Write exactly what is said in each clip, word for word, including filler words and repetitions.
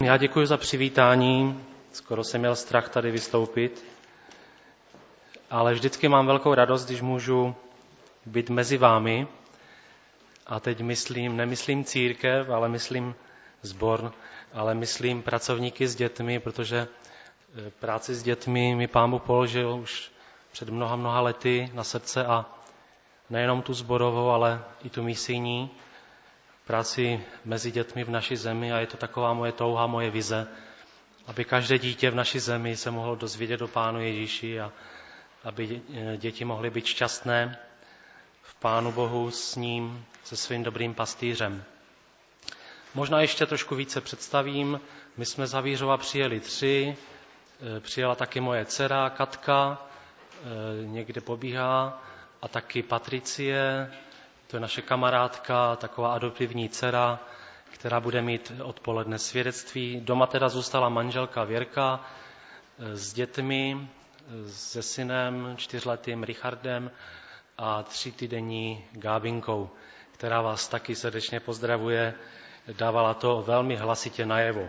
Já děkuji za přivítání. Skoro jsem měl strach tady vystoupit, ale vždycky mám velkou radost, když můžu být mezi vámi. A teď myslím, nemyslím církev, ale myslím sbor, ale myslím pracovníky s dětmi, protože práci s dětmi mi Pán Bůh položil už před mnoha, mnoha lety na srdce a nejenom tu sborovou, ale i tu misijní práci mezi dětmi v naší zemi a je to taková moje touha, moje vize, aby každé dítě v naší zemi se mohlo dozvědět o Pánu Ježíši a aby děti mohly být šťastné v Pánu Bohu s ním, se svým dobrým pastýřem. Možná ještě trošku více představím. My jsme z Havířova přijeli tři, přijela taky moje dcera Katka, někde pobíhá, a taky Patricie, to je naše kamarádka, taková adoptivní dcera, která bude mít odpoledne svědectví. Doma teda zůstala manželka Věrka s dětmi, se synem čtyřletým Richardem a třítýdenní Gábinkou, která vás taky srdečně pozdravuje. Dávala to velmi hlasitě najevo.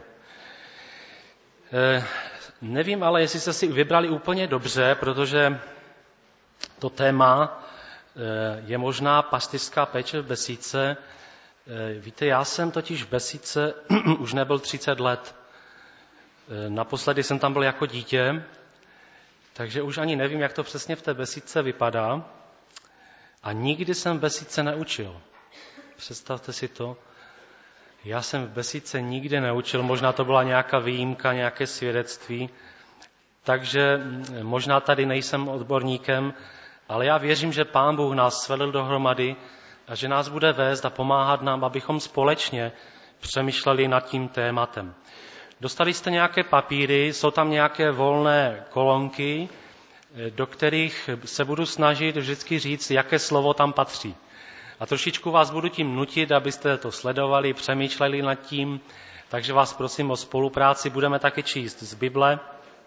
E, nevím ale, jestli jste si vybrali úplně dobře, protože to téma je možná pastýřská péče v Besídce. Víte, já jsem totiž v Besídce už nebyl třicet let. Naposledy jsem tam byl jako dítě, takže už ani nevím, jak to přesně v té Besídce vypadá. A nikdy jsem v Besídce neučil. Představte si to. Já jsem v Besídce nikdy neučil, možná to byla nějaká výjimka, nějaké svědectví. Takže možná tady nejsem odborníkem, ale já věřím, že Pán Bůh nás svedl dohromady a že nás bude vést a pomáhat nám, abychom společně přemýšleli nad tím tématem. Dostali jste nějaké papíry, jsou tam nějaké volné kolonky, do kterých se budu snažit vždycky říct, jaké slovo tam patří. A trošičku vás budu tím nutit, abyste to sledovali, přemýšleli nad tím, takže vás prosím o spolupráci, budeme taky číst z Bible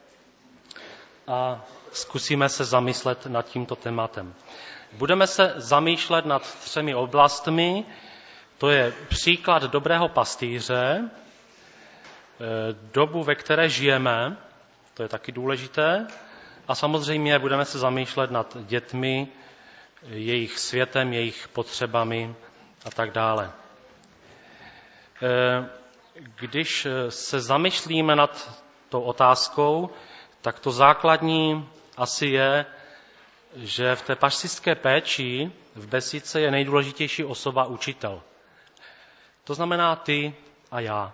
a zkusíme se zamyslet nad tímto tématem. Budeme se zamýšlet nad třemi oblastmi. To je příklad dobrého pastýře, dobu, ve které žijeme, to je taky důležité, a samozřejmě budeme se zamýšlet nad dětmi, jejich světem, jejich potřebami a tak dále. Když se zamýšlíme nad tou otázkou, tak to základní asi je, že v té pastýřské péči v Besídce je nejdůležitější osoba učitel. To znamená ty a já.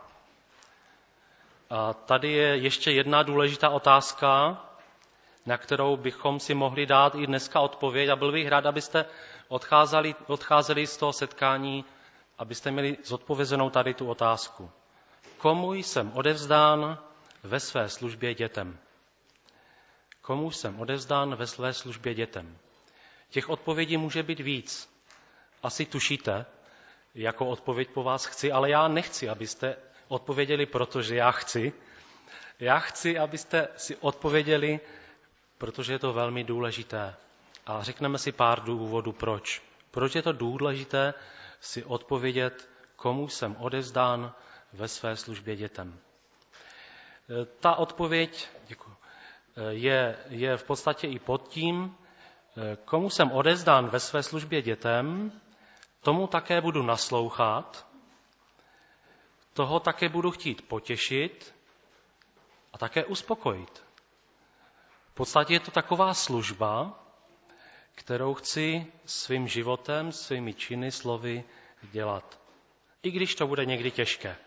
A tady je ještě jedna důležitá otázka, na kterou bychom si mohli dát i dneska odpověď a byl bych rád, abyste odcházeli, odcházeli z toho setkání, abyste měli zodpovězenou tady tu otázku. Komu jsem odevzdán ve své službě dětem? Komu jsem odevzdán ve své službě dětem? Těch odpovědí může být víc. Asi tušíte, jakou odpověď po vás chci, ale já nechci, abyste odpověděli, protože já chci. Já chci, abyste si odpověděli, protože je to velmi důležité. A řekneme si pár důvodů, proč. Proč je to důležité si odpovědět, komu jsem odevzdán ve své službě dětem. Ta odpověď, děkuji, Je, je v podstatě i pod tím, komu jsem odevzdán ve své službě dětem, tomu také budu naslouchat, toho také budu chtít potěšit a také uspokojit. V podstatě je to taková služba, kterou chci svým životem, svými činy, slovy dělat. I když to bude někdy těžké.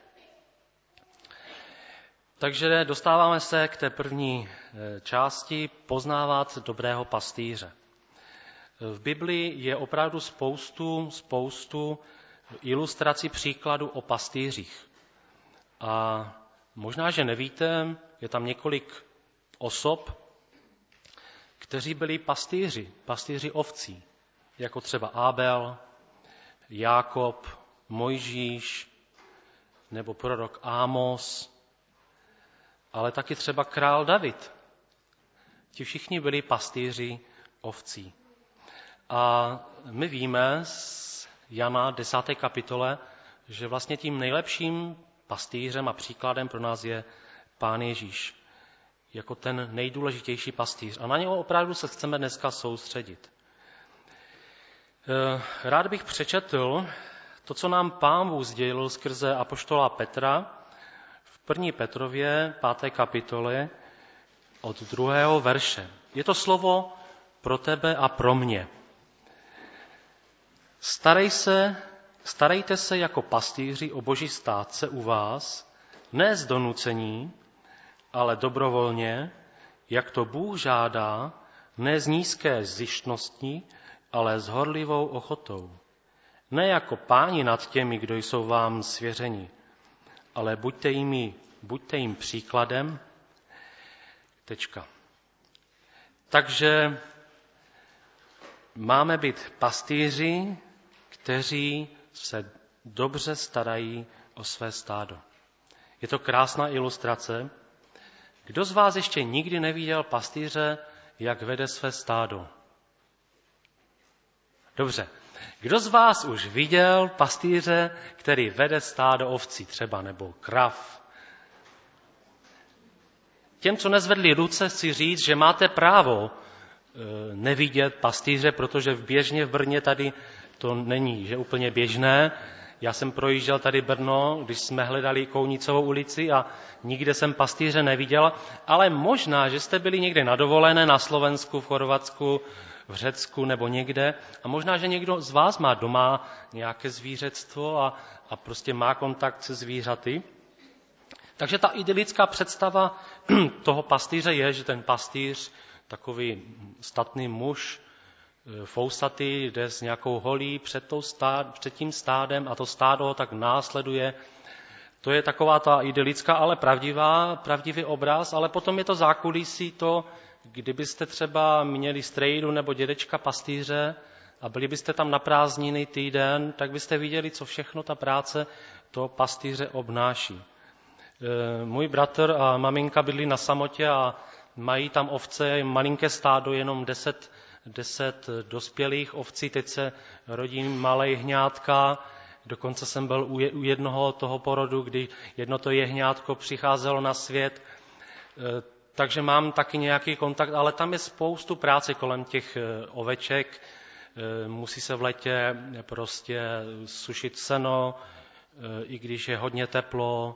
Takže dostáváme se k té první části poznávat dobrého pastýře. V Biblii je opravdu spoustu, spoustu ilustrací příkladů o pastýřích. A možná, že nevíte, je tam několik osob, kteří byli pastýři, pastýři ovcí, jako třeba Abel, Jákob, Mojžíš nebo prorok Ámos, ale taky třeba král David. Ti všichni byli pastýři ovcí. A my víme z Jana desáté kapitole, že vlastně tím nejlepším pastýřem a příkladem pro nás je Pán Ježíš jako ten nejdůležitější pastýř. A na něho opravdu se chceme dneska soustředit. Rád bych přečetl to, co nám Pán Bůh sdělil skrze apoštola Petra v první Petrově páté kapitole od druhého verše. Je to slovo pro tebe a pro mě. Starej se, starejte se jako pastýři o Boží státce u vás, ne z donucení, ale dobrovolně, jak to Bůh žádá, ne z nízké zištnosti, ale s horlivou ochotou. Ne jako páni nad těmi, kdo jsou vám svěřeni, ale buďte jimi, buďte jim příkladem. Tečka. Takže máme být pastýři, kteří se dobře starají o své stádo. Je to krásná ilustrace. Kdo z vás ještě nikdy neviděl pastýře, jak vede své stádo? Dobře. Kdo z vás už viděl pastýře, který vede stádo ovcí třeba, nebo krav? Těm, co nezvedli ruce, chci říct, že máte právo nevidět pastýře, protože běžně v Brně tady to není, že úplně běžné. Já jsem projížděl tady Brno, když jsme hledali Kounicovou ulici a nikde jsem pastýře neviděl, ale možná, že jste byli někde na dovolené na Slovensku, v Chorvatsku, v Řecku nebo někde a možná, že někdo z vás má doma nějaké zvířectvo a, a prostě má kontakt se zvířaty. Takže ta idylická představa toho pastýře je, že ten pastýř, takový statný muž, fousatý, jde s nějakou holí před, tou stád, před tím stádem a to stádo ho tak následuje. To je taková ta idylická, ale pravdivá, pravdivý obraz, ale potom je to zákulisí to, kdybyste třeba měli strejdu nebo dědečka pastýře a byli byste tam na prázdniny týden, tak byste viděli, co všechno ta práce toho pastýře obnáší. Můj bratr a maminka bydlí na samotě a mají tam ovce, malinké stádo, jenom deset, deset dospělých ovcí, teď se rodí malé jehňátka, dokonce jsem byl u jednoho toho porodu, kdy jedno to jehňátko přicházelo na svět, takže mám taky nějaký kontakt, ale tam je spoustu práce kolem těch oveček, musí se v létě prostě sušit seno, i když je hodně teplo,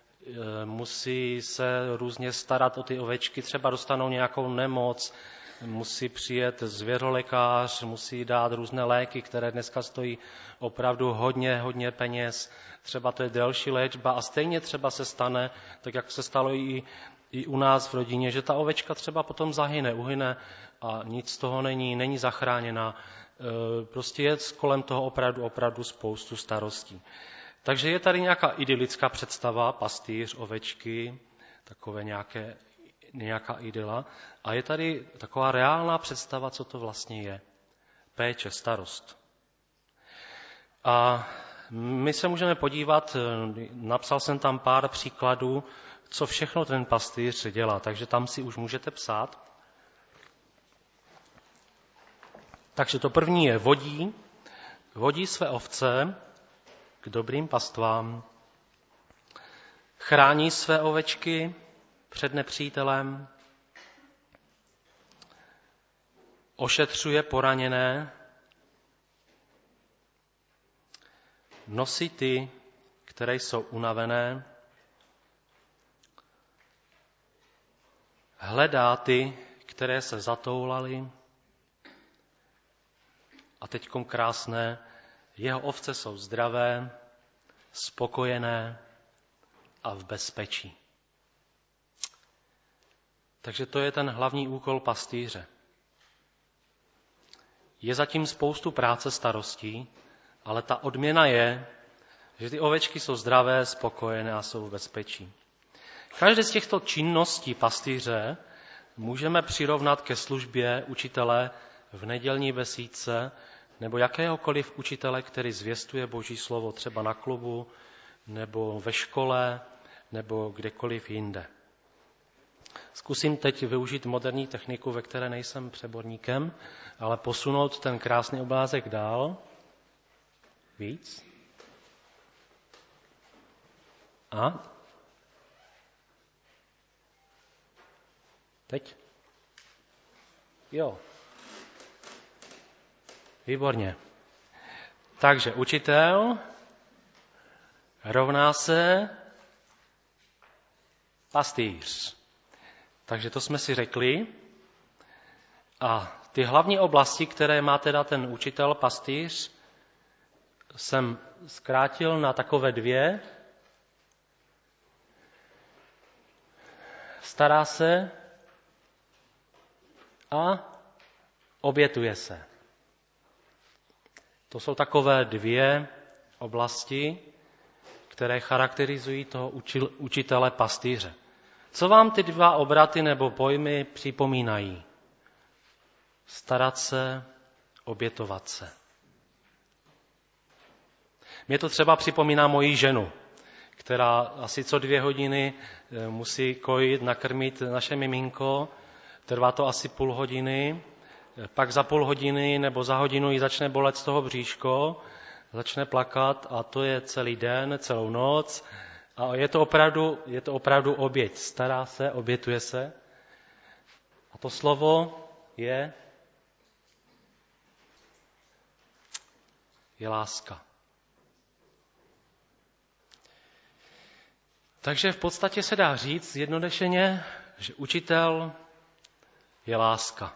musí se různě starat o ty ovečky, třeba dostanou nějakou nemoc, musí přijet zvěrolékař, musí dát různé léky, které dneska stojí opravdu hodně, hodně peněz. Třeba to je delší léčba a stejně třeba se stane, tak jak se stalo i, i u nás v rodině, že ta ovečka třeba potom zahyne, uhyne a nic z toho není, není zachráněna. Prostě je kolem toho opravdu, opravdu spoustu starostí. Takže je tady nějaká idylická představa, pastýř, ovečky, takové nějaké, nějaká idyla. A je tady taková reálná představa, co to vlastně je. Péče, starost. A my se můžeme podívat, napsal jsem tam pár příkladů, co všechno ten pastýř dělá, takže tam si už můžete psát. Takže to první je vodí, vodí své ovce k dobrým pastvám, chrání své ovečky před nepřítelem, ošetřuje poraněné, nosí ty, které jsou unavené, hledá ty, které se zatoulaly. A teďkom krásné, jeho ovce jsou zdravé, spokojené a v bezpečí. Takže to je ten hlavní úkol pastýře. Je zatím spoustu práce, starostí, ale ta odměna je, že ty ovečky jsou zdravé, spokojené a jsou v bezpečí. Každé z těchto činností pastýře můžeme přirovnat ke službě učitele v nedělní besídce nebo jakéhokoliv učitele, který zvěstuje Boží slovo třeba na klubu nebo ve škole nebo kdekoliv jinde. Zkusím teď využít moderní techniku, ve které nejsem přeborníkem, ale posunout ten krásný obrázek dál. Víc. A? Teď? Jo. Výborně. Takže učitel rovná se pastýř. Takže to jsme si řekli. A ty hlavní oblasti, které má teda ten učitel, pastýř, jsem zkrátil na takové dvě. Stará se a obětuje se. To jsou takové dvě oblasti, které charakterizují toho učitele pastýře. Co vám ty dva obraty nebo pojmy připomínají? Starat se, obětovat se. Mě to třeba připomíná moji ženu, která asi co dvě hodiny musí kojit, nakrmit naše miminko. Trvá to asi půl hodiny, pak za půl hodiny nebo za hodinu jí začne bolet z toho bříško, začne plakat a to je celý den, celou noc. A je to opravdu, je to opravdu oběť. Stará se, obětuje se. A to slovo je, je láska. Takže v podstatě se dá říct zjednodušeně, že učitel je láska.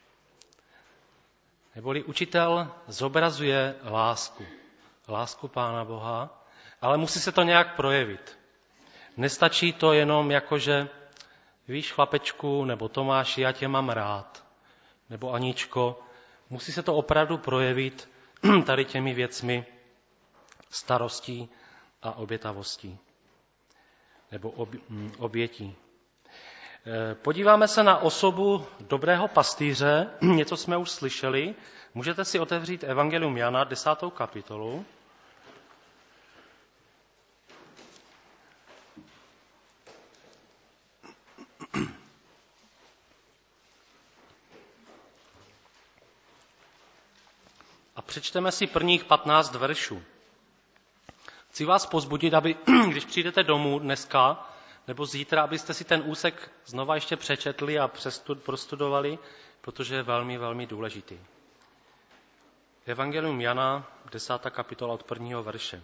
Neboli učitel zobrazuje lásku. Lásku Pána Boha, ale musí se to nějak projevit. Nestačí to jenom jako, že víš, chlapečku, nebo Tomáši, já tě mám rád, nebo Aničko. Musí se to opravdu projevit tady těmi věcmi starostí a obětavostí, nebo obětí. Podíváme se na osobu dobrého pastýře, něco jsme už slyšeli. Můžete si otevřít Evangelium Jana, desátou kapitolu. A přečteme si prvních patnáct veršů. Chci vás povzbudit, aby, když přijdete domů dneska, nebo zítra, abyste si ten úsek znova ještě přečetli a prostudovali, protože je velmi, velmi důležitý. Evangelium Jana, desátá kapitola od prvního verše.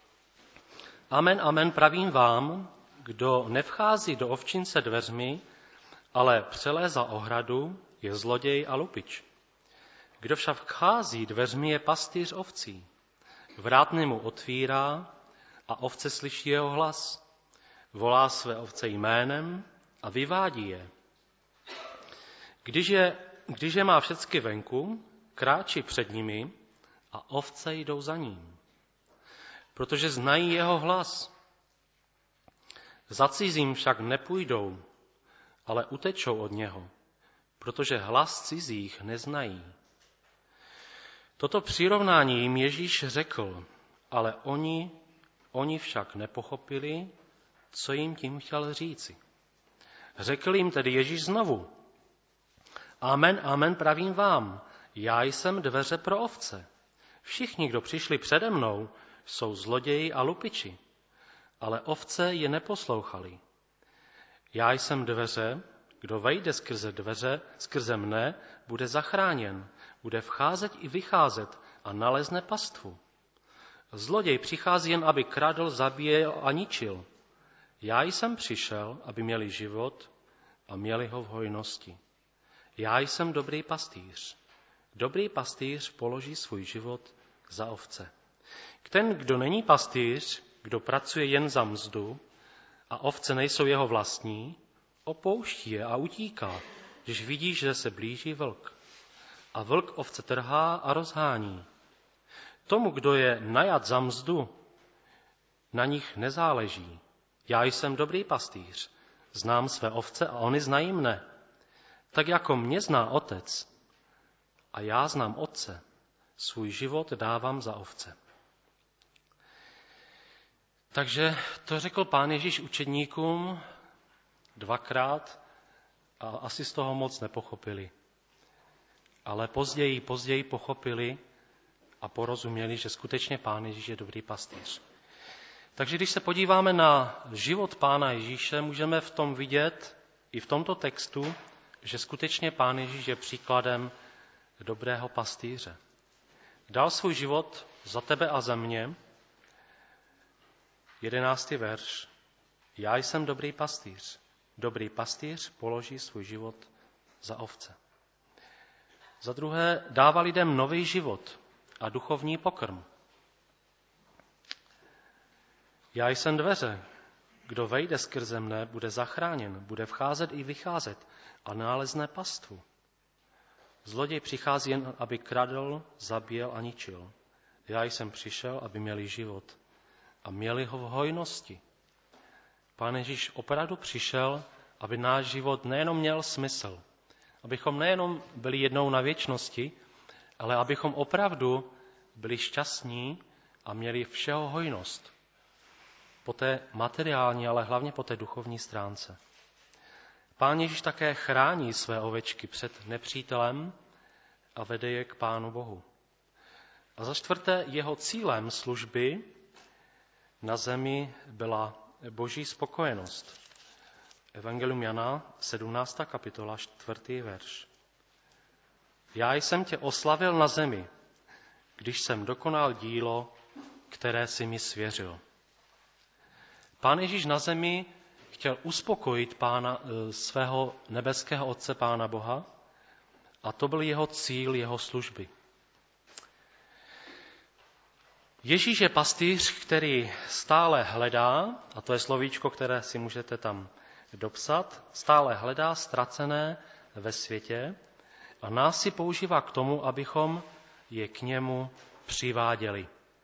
Amen, amen, pravím vám, kdo nevchází do ovčince dveřmi, ale přelézá ohradu, je zloděj a lupič. Kdo však vchází dveřmi, je pastýř ovcí. Vrátný mu otvírá a ovce slyší jeho hlas. Volá své ovce jménem a vyvádí je. Když je, když je má všecky venku, kráčí před nimi a ovce jdou za ním, protože znají jeho hlas. Za cizím však nepůjdou, ale utečou od něho, protože hlas cizích neznají. Toto přirovnání jim Ježíš řekl, ale oni, oni však nepochopili, co jim tím chtěl říci. Řekl jim tedy Ježíš znovu, amen, amen, pravím vám, já jsem dveře pro ovce. Všichni, kdo přišli přede mnou, jsou zloději a lupiči, ale ovce je neposlouchali. Já jsem dveře, kdo vejde skrze dveře, skrze mne, bude zachráněn, bude vcházet i vycházet a nalezne pastvu. Zloděj přichází jen, aby kradl, zabíjel a ničil. Já jsem přišel, aby měli život a měli ho v hojnosti. Já jsem dobrý pastýř. Dobrý pastýř položí svůj život za ovce. Ten, kdo není pastýř, kdo pracuje jen za mzdu a ovce nejsou jeho vlastní, opouští je a utíká, když vidí, že se blíží vlk. A vlk ovce trhá a rozhání. Tomu, kdo je najat za mzdu, na nich nezáleží. Já jsem dobrý pastýř, znám své ovce a oni znají mne. Tak jako mě zná otec a já znám otce, svůj život dávám za ovce. Takže to řekl Pán Ježíš učedníkům dvakrát a asi z toho moc nepochopili. Ale později, později pochopili a porozuměli, že skutečně Pán Ježíš je dobrý pastýř. Takže když se podíváme na život Pána Ježíše, můžeme v tom vidět i v tomto textu, že skutečně Pán Ježíš je příkladem dobrého pastýře. Dal svůj život za tebe a za mě. Jedenáctý verš. Já jsem dobrý pastýř. Dobrý pastýř položí svůj život za ovce. Za druhé, dává lidem nový život a duchovní pokrm. Já jsem dveře. Kdo vejde skrze mne, bude zachráněn, bude vcházet i vycházet a nalezne pastvu. Zloděj přichází jen, aby kradl, zabíjel a ničil. Já jsem přišel, aby měli život a měli ho v hojnosti. Pán Ježíš opravdu přišel, aby náš život nejenom měl smysl, abychom nejenom byli jednou na věčnosti, ale abychom opravdu byli šťastní a měli všeho hojnost. Po té materiální, ale hlavně po té duchovní stránce. Pán Ježíš také chrání své ovečky před nepřítelem a vede je k Pánu Bohu. A za čtvrté, jeho cílem služby na zemi byla boží spokojenost. Evangelium Jana, sedmnáctá kapitola, čtvrtý verš. Já jsem tě oslavil na zemi, když jsem dokonal dílo, které si mi svěřil. Pán Ježíš na zemi chtěl uspokojit pána, svého nebeského Otce, Pána Boha, a to byl jeho cíl, jeho služby. Ježíš je pastýř, který stále hledá, a to je slovíčko, které si můžete tam dopsat, stále hledá ztracené ve světě a nás si používá k tomu, abychom je k němu přiváděli.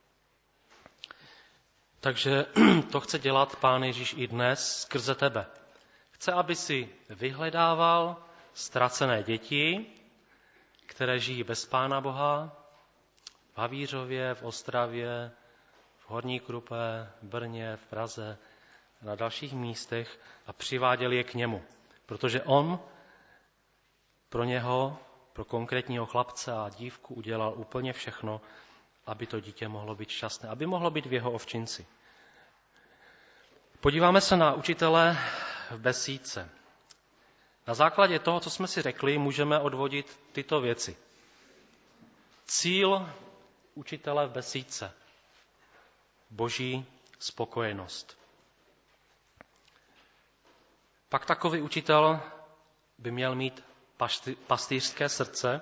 Takže to chce dělat Pán Ježíš i dnes skrze tebe. Chce, aby si vyhledával ztracené děti, které žijí bez Pána Boha, v Havířově, v Ostravě, v Horní Krupé, v Brně, v Praze, na dalších místech a přiváděl je k němu. Protože on pro něho, pro konkrétního chlapce a dívku udělal úplně všechno, aby to dítě mohlo být šťastné, aby mohlo být v jeho ovčinci. Podíváme se na učitele v besídce. Na základě toho, co jsme si řekli, můžeme odvodit tyto věci. Cíl učitele v besídce. Boží spokojenost. Pak takový učitel by měl mít pastýřské srdce,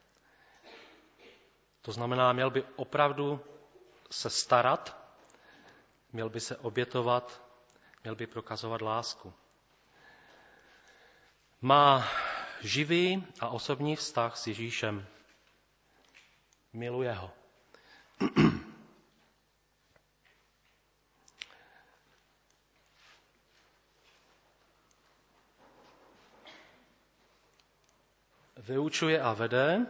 to znamená, měl by opravdu se starat, měl by se obětovat, měl by prokazovat lásku. Má živý a osobní vztah s Ježíšem. Miluje ho. Vyučuje a vede,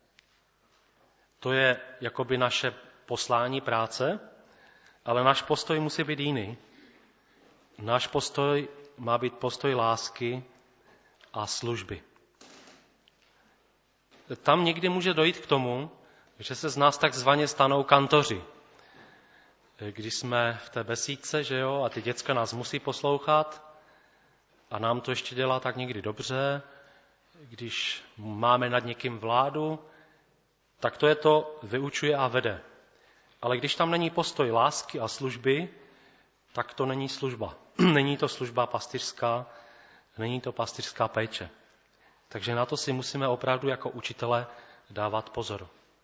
to je jakoby naše poslání práce, ale náš postoj musí být jiný. Náš postoj má být postoj lásky a služby. Tam někdy může dojít k tomu, že se z nás takzvaně stanou kantoři. Když jsme v té besídce, že jo, a ty děcka nás musí poslouchat a nám to ještě dělá tak někdy dobře, když máme nad někým vládu, tak to je to vyučuje a vede. Ale když tam není postoj lásky a služby, tak to není služba. Není to služba pastýřská, není to pastýřská péče. Takže na to si musíme opravdu jako učitele dávat pozor.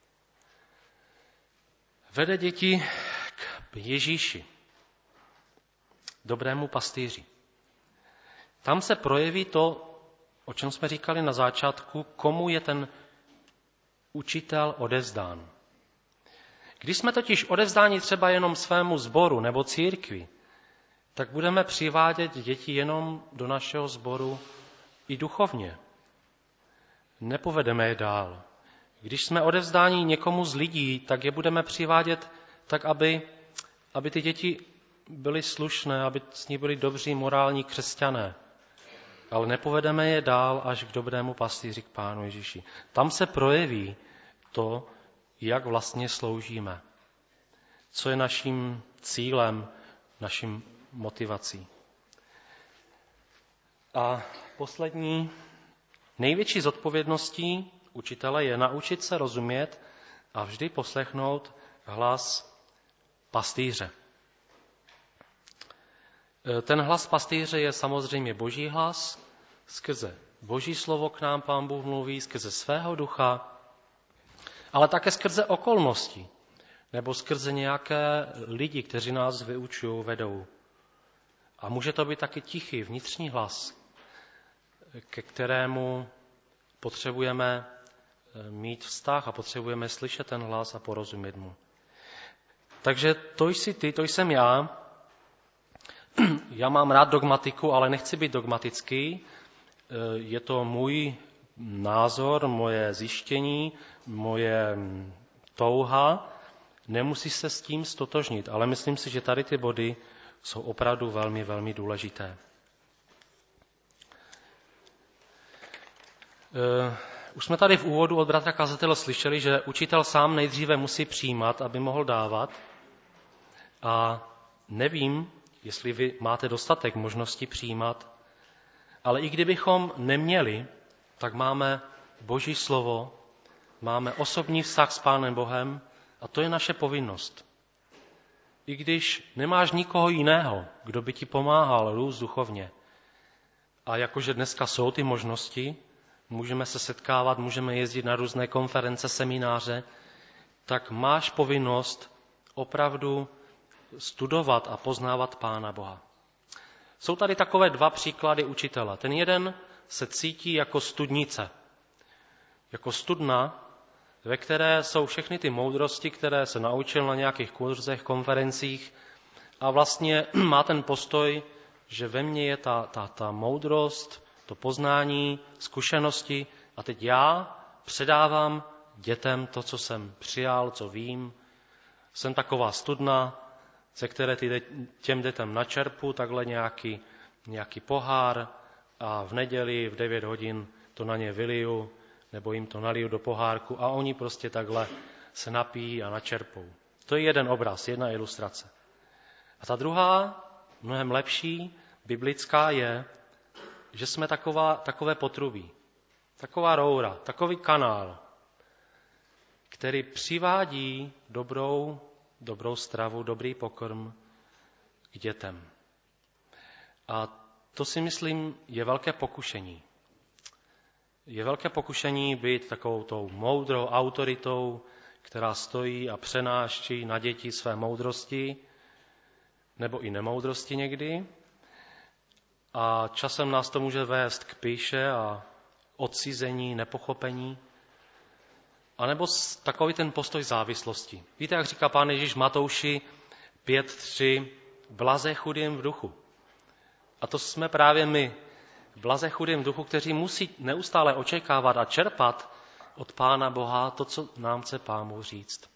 Vede děti k Ježíši, dobrému pastýři. Tam se projeví to, o čem jsme říkali na začátku, komu je ten učitel odevzdán. Když jsme totiž odevzdáni třeba jenom svému sboru nebo církvi, tak budeme přivádět děti jenom do našeho sboru i duchovně. Nepovedeme je dál. Když jsme odevzdáni někomu z lidí, tak je budeme přivádět tak, aby, aby ty děti byly slušné, aby s ní byli dobří morální křesťané. Ale nepovedeme je dál až k dobrému pastýři, k Pánu Ježíši. Tam se projeví to, jak vlastně sloužíme. Co je naším cílem naším motivací. A poslední, největší zodpovědností učitele je naučit se rozumět a vždy poslechnout hlas pastýře. Ten hlas pastýře je samozřejmě Boží hlas, skrze Boží slovo k nám Pán Bůh mluví, skrze svého ducha, ale také skrze okolnosti, nebo skrze nějaké lidi, kteří nás vyučují, vedou. A může to být taky tichý vnitřní hlas, ke kterému potřebujeme mít vztah a potřebujeme slyšet ten hlas a porozumět mu. Takže to jsi ty, to jsem já. Já mám rád dogmatiku, ale nechci být dogmatický. Je to můj názor, moje zjištění, moje touha. Nemusí se s tím stotožnit, ale myslím si, že tady ty body jsou opravdu velmi, velmi důležité. Už jsme tady v úvodu od bratra kazatele slyšeli, že učitel sám nejdříve musí přijímat, aby mohl dávat. A nevím, jestli vy máte dostatek možností přijímat, ale i kdybychom neměli, tak máme Boží slovo, máme osobní vztah s Pánem Bohem a to je naše povinnost. I když nemáš nikoho jiného, kdo by ti pomáhal růst duchovně. A jakože dneska jsou ty možnosti, můžeme se setkávat, můžeme jezdit na různé konference, semináře, tak máš povinnost opravdu studovat a poznávat Pána Boha. Jsou tady takové dva příklady učitele. Ten jeden se cítí jako studnice, jako studna, ve které jsou všechny ty moudrosti, které se naučil na nějakých kurzech, konferencích a vlastně má ten postoj, že ve mně je ta, ta, ta moudrost, to poznání, zkušenosti a teď já předávám dětem to, co jsem přijal, co vím. Jsem taková studna, ze které ty těm dětem načerpu takhle nějaký, nějaký pohár a v neděli v devět hodin to na ně vyliju nebo jim to naliju do pohárku a oni prostě takhle se napijí a načerpou. To je jeden obraz, jedna ilustrace. A ta druhá, mnohem lepší, biblická je, že jsme taková, takové potrubí, taková roura, takový kanál, který přivádí dobrou, dobrou stravu, dobrý pokrm k dětem. A to si myslím je velké pokušení. Je velké pokušení být takovou tou moudrou autoritou, která stojí a přenáší na děti své moudrosti, nebo i nemoudrosti někdy. A časem nás to může vést k pýše a odcizení, nepochopení. A nebo takový ten postoj závislosti. Víte, jak říká Pán Ježíš Matouši pět tři, blaze chudým v duchu. A to jsme právě my, blaze chudým v duchu, kteří musí neustále očekávat a čerpat od Pána Boha to, co nám chce Pán Bůh říct.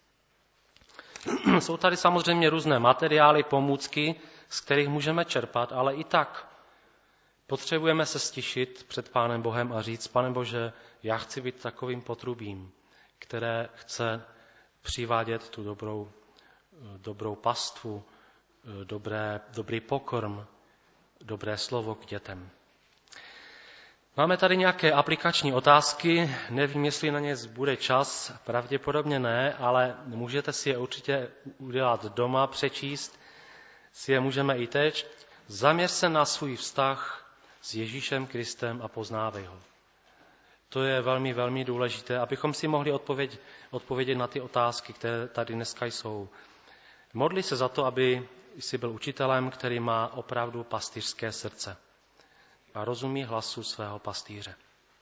Jsou tady samozřejmě různé materiály, pomůcky, z kterých můžeme čerpat, ale i tak potřebujeme se stišit před Pánem Bohem a říct, Pane Bože, já chci být takovým potrubím, které chce přivádět tu dobrou, dobrou pastvu, dobré, dobrý pokrm, dobré slovo k dětem. Máme tady nějaké aplikační otázky, nevím, jestli na ně bude čas, pravděpodobně ne, ale můžete si je určitě udělat doma, přečíst, si je můžeme i teď. Zaměř se na svůj vztah s Ježíšem Kristem a poznávej ho. To je velmi, velmi důležité, abychom si mohli odpovědět, odpovědět na ty otázky, které tady dneska jsou. Modli se za to, aby jsi byl učitelem, který má opravdu pastýřské srdce a rozumí hlasu svého pastýře.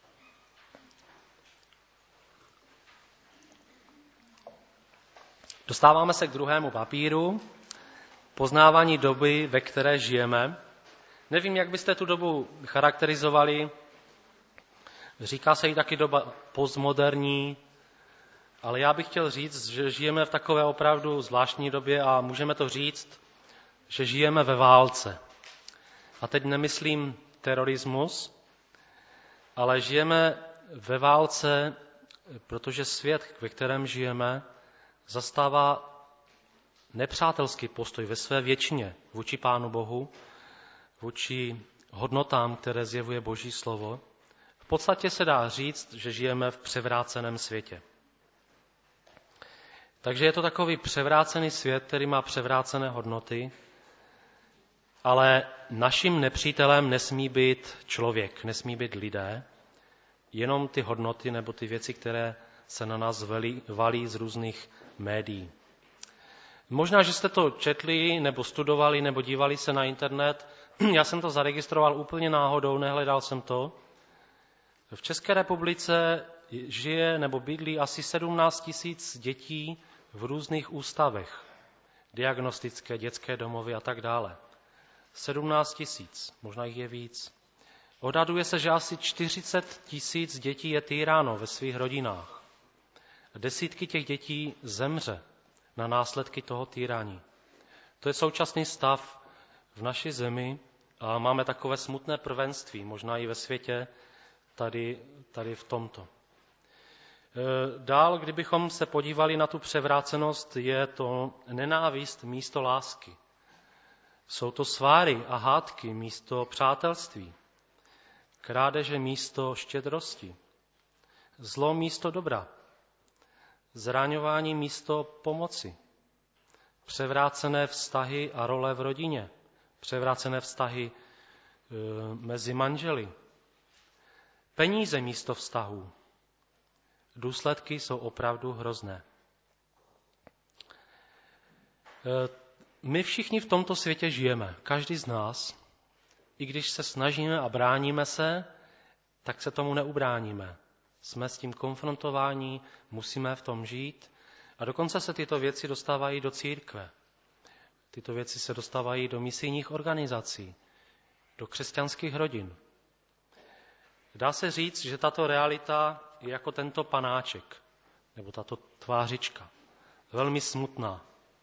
Dostáváme se k druhému papíru. Poznávání doby, ve které žijeme. Nevím, jak byste tu dobu charakterizovali. Říká se jí taky doba postmoderní, ale já bych chtěl říct, že žijeme v takové opravdu zvláštní době a můžeme to říct, že žijeme ve válce. A teď nemyslím terorismus, ale žijeme ve válce, protože svět, ve kterém žijeme, zastává nepřátelský postoj ve své většině vůči Pánu Bohu, vůči hodnotám, které zjevuje Boží slovo, v podstatě se dá říct, že žijeme v převráceném světě. Takže je to takový převrácený svět, který má převrácené hodnoty, ale naším nepřítelem nesmí být člověk, nesmí být lidé, jenom ty hodnoty nebo ty věci, které se na nás valí, valí z různých médií. Možná, že jste to četli, nebo studovali, nebo dívali se na internet. Já jsem to zaregistroval úplně náhodou, nehledal jsem to. V České republice žije nebo bydlí asi sedmnáct tisíc dětí v různých ústavech, diagnostické, dětské domovy a tak dále. sedmnáct tisíc, možná jich je víc. Odhaduje se, že asi čtyřicet tisíc dětí je týráno ve svých rodinách. Desítky těch dětí zemře na následky toho týrání. To je současný stav v naší zemi a máme takové smutné prvenství, možná i ve světě, tady, tady v tomto. Dál, kdybychom se podívali na tu převrácenost, je to nenávist místo lásky. Jsou to sváry a hádky místo přátelství, krádeže místo štědrosti, zlo místo dobra, zraňování místo pomoci, převrácené vztahy a role v rodině, převrácené vztahy e, mezi manželi, peníze místo vztahů. Důsledky jsou opravdu hrozné. E, my všichni v tomto světě žijeme, každý z nás. I když se snažíme a bráníme se, tak se tomu neubráníme. Jsme s tím konfrontováni, musíme v tom žít a dokonce se tyto věci dostávají do církve. Tyto věci se dostávají do misijních organizací, do křesťanských rodin. Dá se říct, že tato realita je jako tento panáček, nebo tato tvářička, velmi smutná.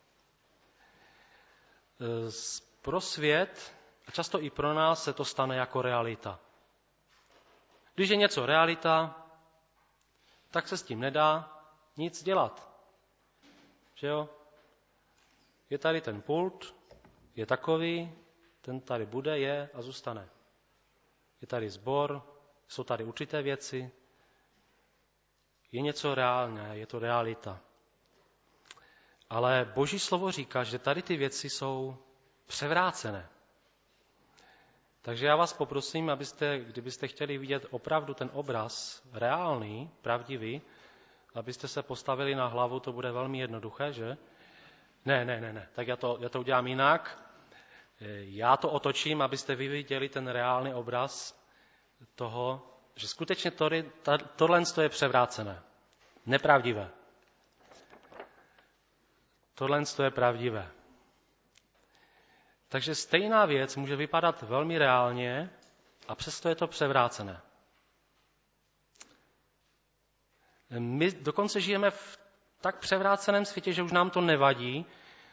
Pro svět a často i pro nás se to stane jako realita. Když je něco realita, tak se s tím nedá nic dělat. Že jo? Je tady ten pult, je takový, ten tady bude, je a zůstane. Je tady sbor, jsou tady určité věci. Je něco reálné, je to realita. Ale Boží slovo říká, že tady ty věci jsou převrácené. Takže já vás poprosím, abyste, kdybyste chtěli vidět opravdu ten obraz reálný, pravdivý, abyste se postavili na hlavu, to bude velmi jednoduché, že? Ne, ne, ne, ne, tak já to, já to udělám jinak. Já to otočím, abyste vy viděli ten reálný obraz toho, že skutečně to, tohle je převrácené, nepravdivé. Tohle je pravdivé. Takže stejná věc může vypadat velmi reálně a přesto je to převrácené. My dokonce žijeme v tak převráceném světě, že už nám to nevadí,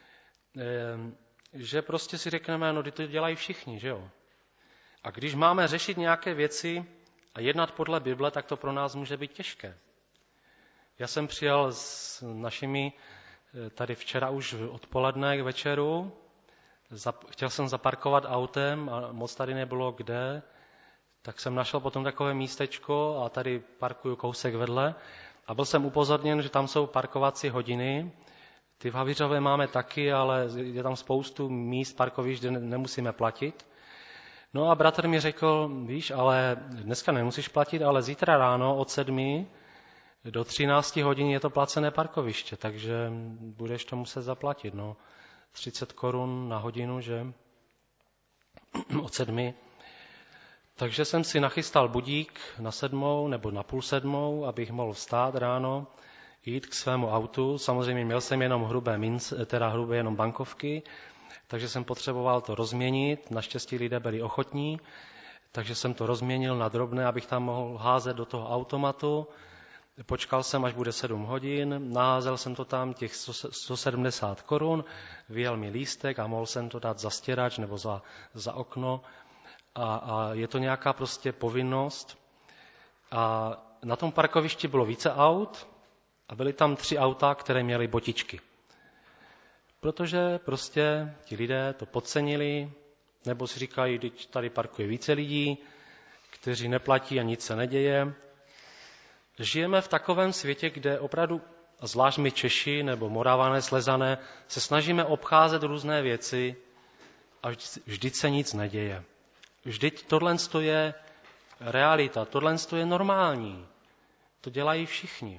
že prostě si řekneme, no, to dělají všichni, že jo. A když máme řešit nějaké věci a jednat podle Bible, tak to pro nás může být těžké. Já jsem přijel s našimi tady včera už odpoledne k večeru, chtěl jsem zaparkovat autem a moc tady nebylo kde, tak jsem našel potom takové místečko a tady parkuju kousek vedle a byl jsem upozorněn, že tam jsou parkovací hodiny. Ty v Havířově máme taky, ale je tam spoustu míst parkovišť, kde nemusíme platit. No a bratr mi řekl, víš, ale dneska nemusíš platit, ale zítra ráno od sedmi do třinácti hodin je to placené parkoviště, takže budeš to muset zaplatit. No. třicet korun na hodinu, že? Od sedmi. Takže jsem si nachystal budík na sedmou nebo na půl sedmou, abych mohl vstát ráno, jít k svému autu. Samozřejmě měl jsem jenom hrubé mince, teda hrubé jenom bankovky, takže jsem potřeboval to rozměnit. Naštěstí lidé byli ochotní, takže jsem to rozměnil na drobné, abych tam mohl házet do toho automatu. Počkal jsem, až bude sedm hodin, naházel jsem to tam, těch sto sedmdesát korun, vyjel mi lístek a mohl jsem to dát za stěrač nebo za, za okno. A, a je to nějaká prostě povinnost. A na tom parkovišti bylo více aut a byly tam tři auta, které měly botičky. Protože prostě ti lidé to podcenili, nebo si říkají, když tady parkuje více lidí, kteří neplatí a nic se neděje. Žijeme v takovém světě, kde opravdu, zvlášť my Češi nebo Moravané, Slezané, se snažíme obcházet různé věci a vždyť se nic neděje. Vždyť tohle je realita, tohle je normální. To dělají všichni.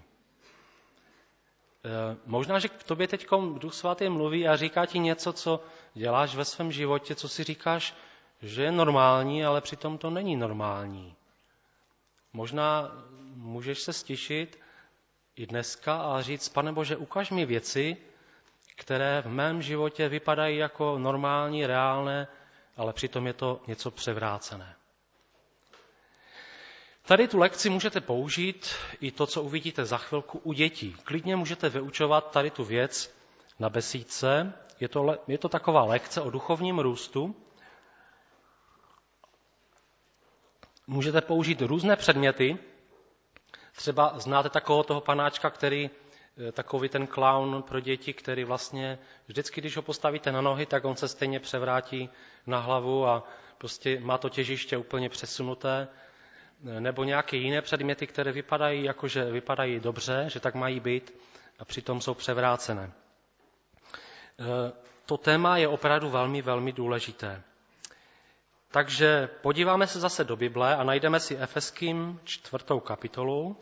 E, možná, že k tobě teď Duch Svatý mluví a říká ti něco, co děláš ve svém životě, co si říkáš, že je normální, ale přitom to není normální. Možná můžeš se stišit i dneska a říct, Pane Bože, ukaž mi věci, které v mém životě vypadají jako normální, reálné, ale přitom je to něco převrácené. Tady tu lekci můžete použít i to, co uvidíte za chvilku u dětí. Klidně můžete vyučovat tady tu věc na besídce. Je to, je to taková lekce o duchovním růstu. Můžete použít různé předměty. Třeba znáte takového toho panáčka, který, takový ten klaun pro děti, který vlastně vždycky, když ho postavíte na nohy, tak on se stejně převrátí na hlavu a prostě má to těžiště úplně přesunuté. Nebo nějaké jiné předměty, které vypadají jako, že vypadají dobře, že tak mají být a přitom jsou převrácené. To téma je opravdu velmi, velmi důležité. Takže podíváme se zase do Bible a najdeme si Efeským čtvrtou kapitolu.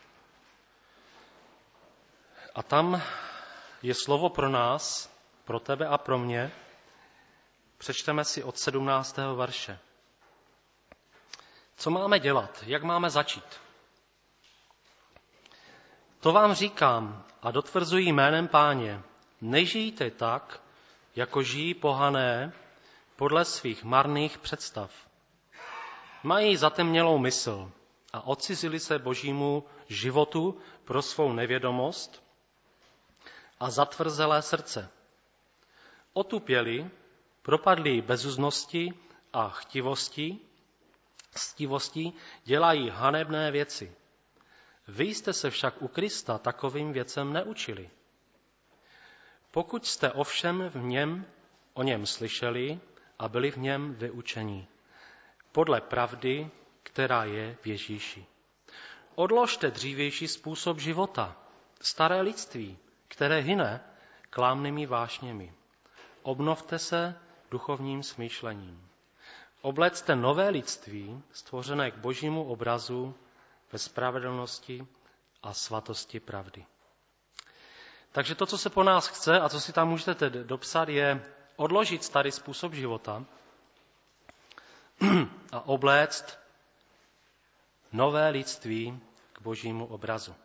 A tam je slovo pro nás, pro tebe a pro mě. Přečteme si od sedmnáctého verše. Co máme dělat? Jak máme začít? To vám říkám a dotvrzuji jménem Páně. Nežijte tak, jako žijí pohané, podle svých marných představ. Mají zatemnělou mysl a odcizili se božímu životu pro svou nevědomost a zatvrzelé srdce. Otupěli, propadli bezuznosti a chtivosti, stivosti, dělají hanebné věci. Vy jste se však u Krista takovým věcem neučili. Pokud jste ovšem v něm o něm slyšeli a byli v něm vyučeni, podle pravdy, která je v Ježíši. Odložte dřívější způsob života, staré lidství, které hyne klámnými vášněmi. Obnovte se duchovním smýšlením. Oblecte nové lidství, stvořené k božímu obrazu ve spravedlnosti a svatosti pravdy. Takže to, co se po nás chce a co si tam můžete dopsat, je odložit starý způsob života a obléct nové lidství k božímu obrazu.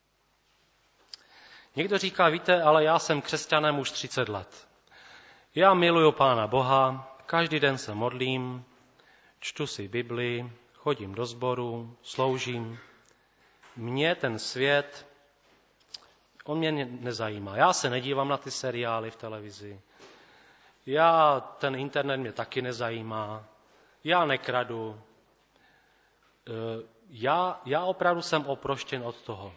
Někdo říká, víte, ale já jsem křesťanem už třicet let. Já miluju Pána Boha, každý den se modlím, čtu si Bibli, chodím do sboru, sloužím. Mě ten svět, on mě nezajímá. Já se nedívám na ty seriály v televizi. Já, ten internet mě taky nezajímá. Já nekradu. Já, já opravdu jsem oproštěn od toho.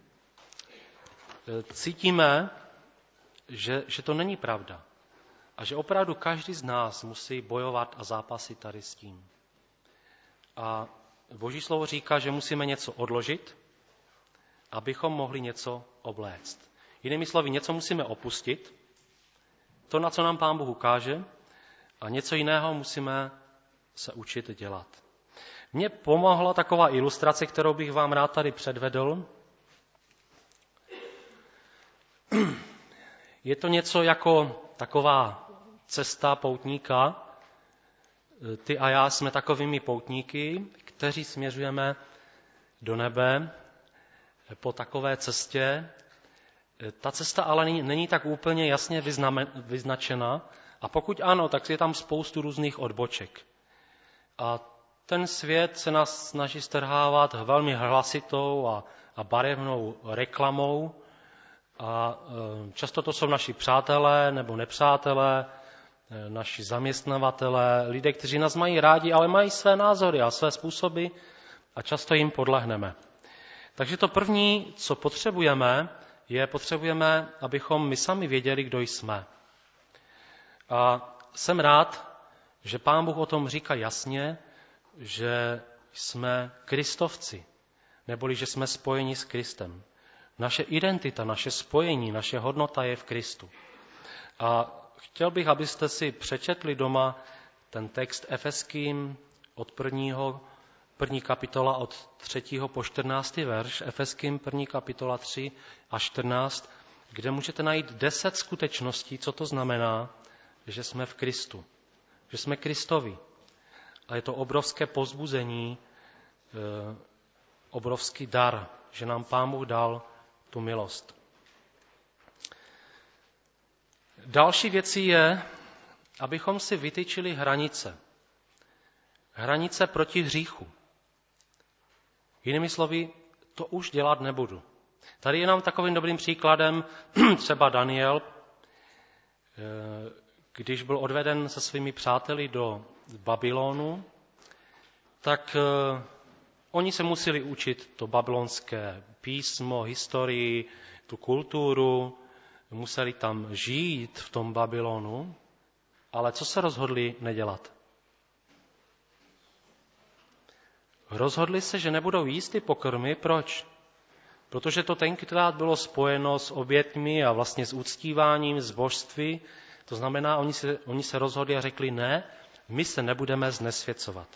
Cítíme, že, že to není pravda. A že opravdu každý z nás musí bojovat a zápasit tady s tím. A Boží slovo říká, že musíme něco odložit, abychom mohli něco obléct. Jinými slovy, něco musíme opustit, to, na co nám Pán Bůh ukáže, a něco jiného musíme se učit dělat. Mně pomohla taková ilustrace, kterou bych vám rád tady předvedl. Je to něco jako taková cesta poutníka. Ty a já jsme takovými poutníky, kteří směřujeme do nebe po takové cestě. Ta cesta ale není tak úplně jasně vyznačena a pokud ano, tak je tam spoustu různých odboček. A ten svět se nás snaží strhávat velmi hlasitou a, a barevnou reklamou a e, často to jsou naši přátelé nebo nepřátelé, e, naši zaměstnavatelé, lidé, kteří nás mají rádi, ale mají své názory a své způsoby a často jim podlehneme. Takže to první, co potřebujeme, je potřebujeme, abychom my sami věděli, kdo jsme. A jsem rád, že Pán Bůh o tom říká jasně, že jsme Kristovci, neboli že jsme spojeni s Kristem. Naše identita, naše spojení, naše hodnota je v Kristu. A chtěl bych, abyste si přečetli doma ten text Efeským od prvního, první kapitola od třetího po čtrnáctý verš, Efeským první kapitola tři a čtrnáct, kde můžete najít deset skutečností, co to znamená, že jsme v Kristu, že jsme Kristovi. A je to obrovské povzbuzení, obrovský dar, že nám Pán Bůh dal tu milost. Další věcí je, abychom si vytyčili hranice. Hranice proti hříchu. Jinými slovy, to už dělat nebudu. Tady je nám takovým dobrým příkladem třeba Daniel, když byl odveden se svými přáteli do Babylonu, tak oni se museli učit to babylonské písmo, historii, tu kulturu, museli tam žít v tom Babylonu, ale co se rozhodli nedělat? Rozhodli se, že nebudou jíst ty pokrmy. Proč? Protože to tenkrát bylo spojeno s obětmi a vlastně s uctíváním, s božství. To znamená, oni se, oni se rozhodli a řekli ne, my se nebudeme znesvěcovat.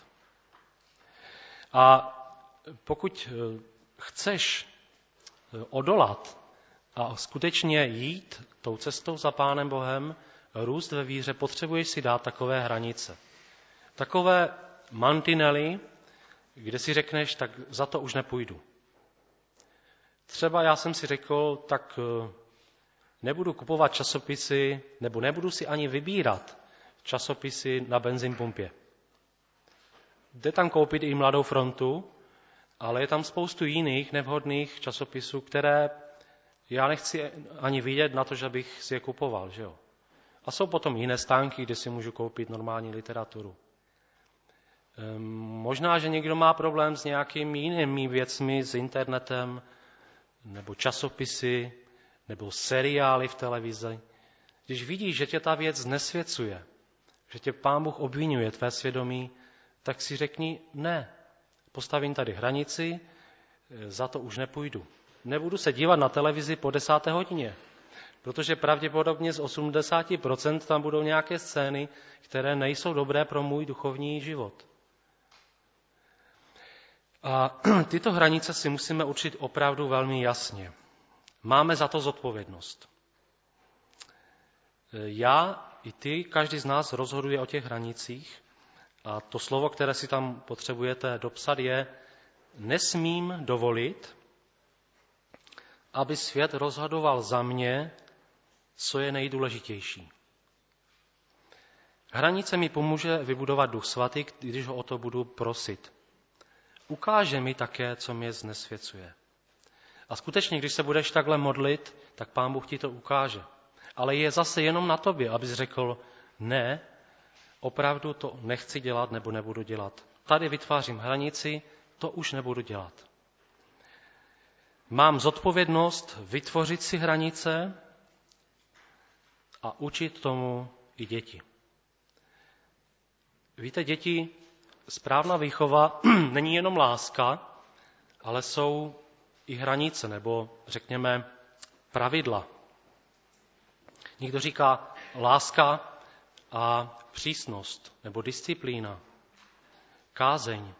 A pokud chceš odolat a skutečně jít tou cestou za Pánem Bohem, růst ve víře, potřebuješ si dát takové hranice. Takové mantinely, kde si řekneš, tak za to už nepůjdu. Třeba já jsem si řekl, tak nebudu kupovat časopisy, nebo nebudu si ani vybírat časopisy na benzinpumpě. Jde tam koupit i Mladou frontu, ale je tam spoustu jiných nevhodných časopisů, které já nechci ani vidět na to, že bych si je kupoval. Že jo? A jsou potom jiné stánky, kde si můžu koupit normální literaturu. Možná, že někdo má problém s nějakými jinými věcmi, s internetem, nebo časopisy, nebo seriály v televizi. Když vidíš, že tě ta věc znesvěcuje, že tě Pán Bůh obvinuje tvé svědomí, tak si řekni ne. Postavím tady hranici, za to už nepůjdu. Nebudu se dívat na televizi po desáté hodině, protože pravděpodobně z osmdesát procent tam budou nějaké scény, které nejsou dobré pro můj duchovní život. A tyto hranice si musíme určit opravdu velmi jasně. Máme za to zodpovědnost. Já i ty, každý z nás rozhoduje o těch hranicích a to slovo, které si tam potřebujete dopsat, je nesmím dovolit, aby svět rozhodoval za mě, co je nejdůležitější. Hranice mi pomůže vybudovat Duch Svatý, když ho o to budu prosit. Ukáže mi také, co mě znesvěcuje. A skutečně, když se budeš takhle modlit, tak Pán Bůh ti to ukáže. Ale je zase jenom na tobě, abys řekl, ne, opravdu to nechci dělat nebo nebudu dělat. Tady vytvářím hranici, to už nebudu dělat. Mám zodpovědnost vytvořit si hranice a učit tomu i děti. Víte, děti, správná výchova není jenom láska, ale jsou i hranice, nebo řekněme pravidla. Někdo říká láska a přísnost, nebo disciplína, kázeň,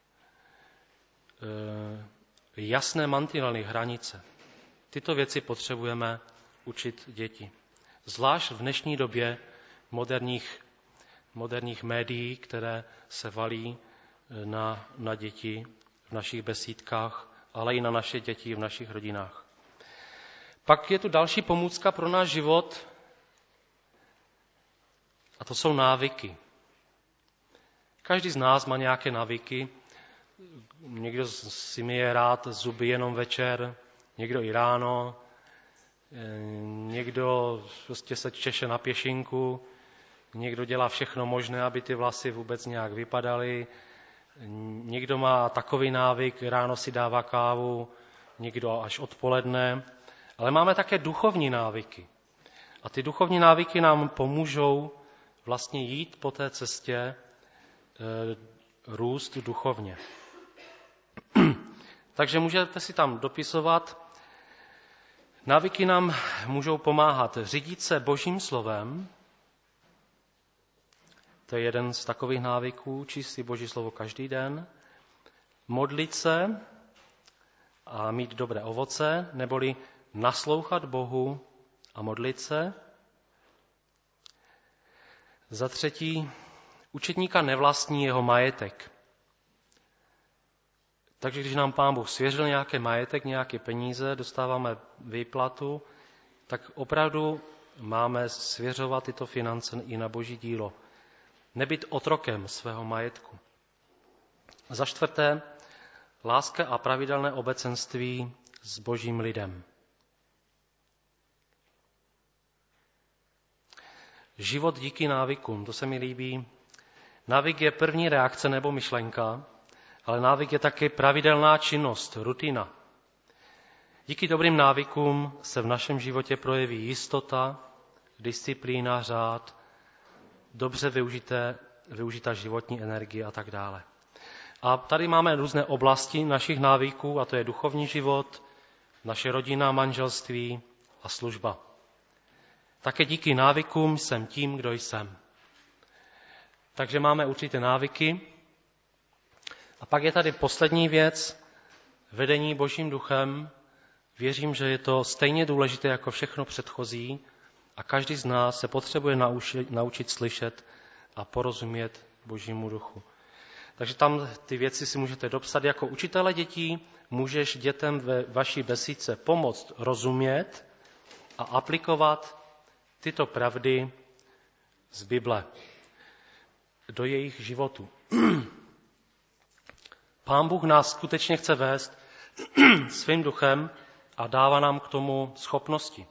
jasné mantinely, hranice. Tyto věci potřebujeme učit děti. Zvlášť v dnešní době moderních, moderních médií, které se valí na, na děti v našich besídkách, ale i na naše děti v našich rodinách. Pak je tu další pomůcka pro náš život, a to jsou návyky. Každý z nás má nějaké návyky. Někdo si myje rád zuby jenom večer, někdo i ráno, někdo prostě se češe na pěšinku, někdo dělá všechno možné, aby ty vlasy vůbec nějak vypadaly, někdo má takový návyk, ráno si dává kávu, někdo až odpoledne, ale máme také duchovní návyky. A ty duchovní návyky nám pomůžou vlastně jít po té cestě, e, růst duchovně. Takže můžete si tam dopisovat. Návyky nám můžou pomáhat řídit se Božím slovem. To je jeden z takových návyků, číst si Boží slovo každý den. Modlit se a mít dobré ovoce, neboli naslouchat Bohu a modlit se. Za třetí, učedníka nevlastní jeho majetek. Takže když nám Pán Bůh svěřil nějaké majetek, nějaké peníze, dostáváme výplatu, tak opravdu máme svěřovat tyto finance i na Boží dílo. Nebyt otrokem svého majetku. Za čtvrté, láska a pravidelné obecenství s Božím lidem. Život díky návykům, to se mi líbí. Návyk je první reakce nebo myšlenka, ale návyk je také pravidelná činnost, rutina. Díky dobrým návykům se v našem životě projeví jistota, disciplína, řád, dobře využité, využitá životní energie a tak dále. A tady máme různé oblasti našich návyků, a to je duchovní život, naše rodina, manželství a služba. Také díky návykům jsem tím, kdo jsem. Takže máme určité návyky. A pak je tady poslední věc, vedení Božím duchem. Věřím, že je to stejně důležité jako všechno předchozí a každý z nás se potřebuje naučit, naučit slyšet a porozumět Božímu duchu. Takže tam ty věci si můžete dopsat. Jako učitele dětí můžeš dětem ve vaší besídce pomoct rozumět a aplikovat tyto pravdy z Bible do jejich životu. Pán Bůh nás skutečně chce vést svým duchem a dává nám k tomu schopnosti.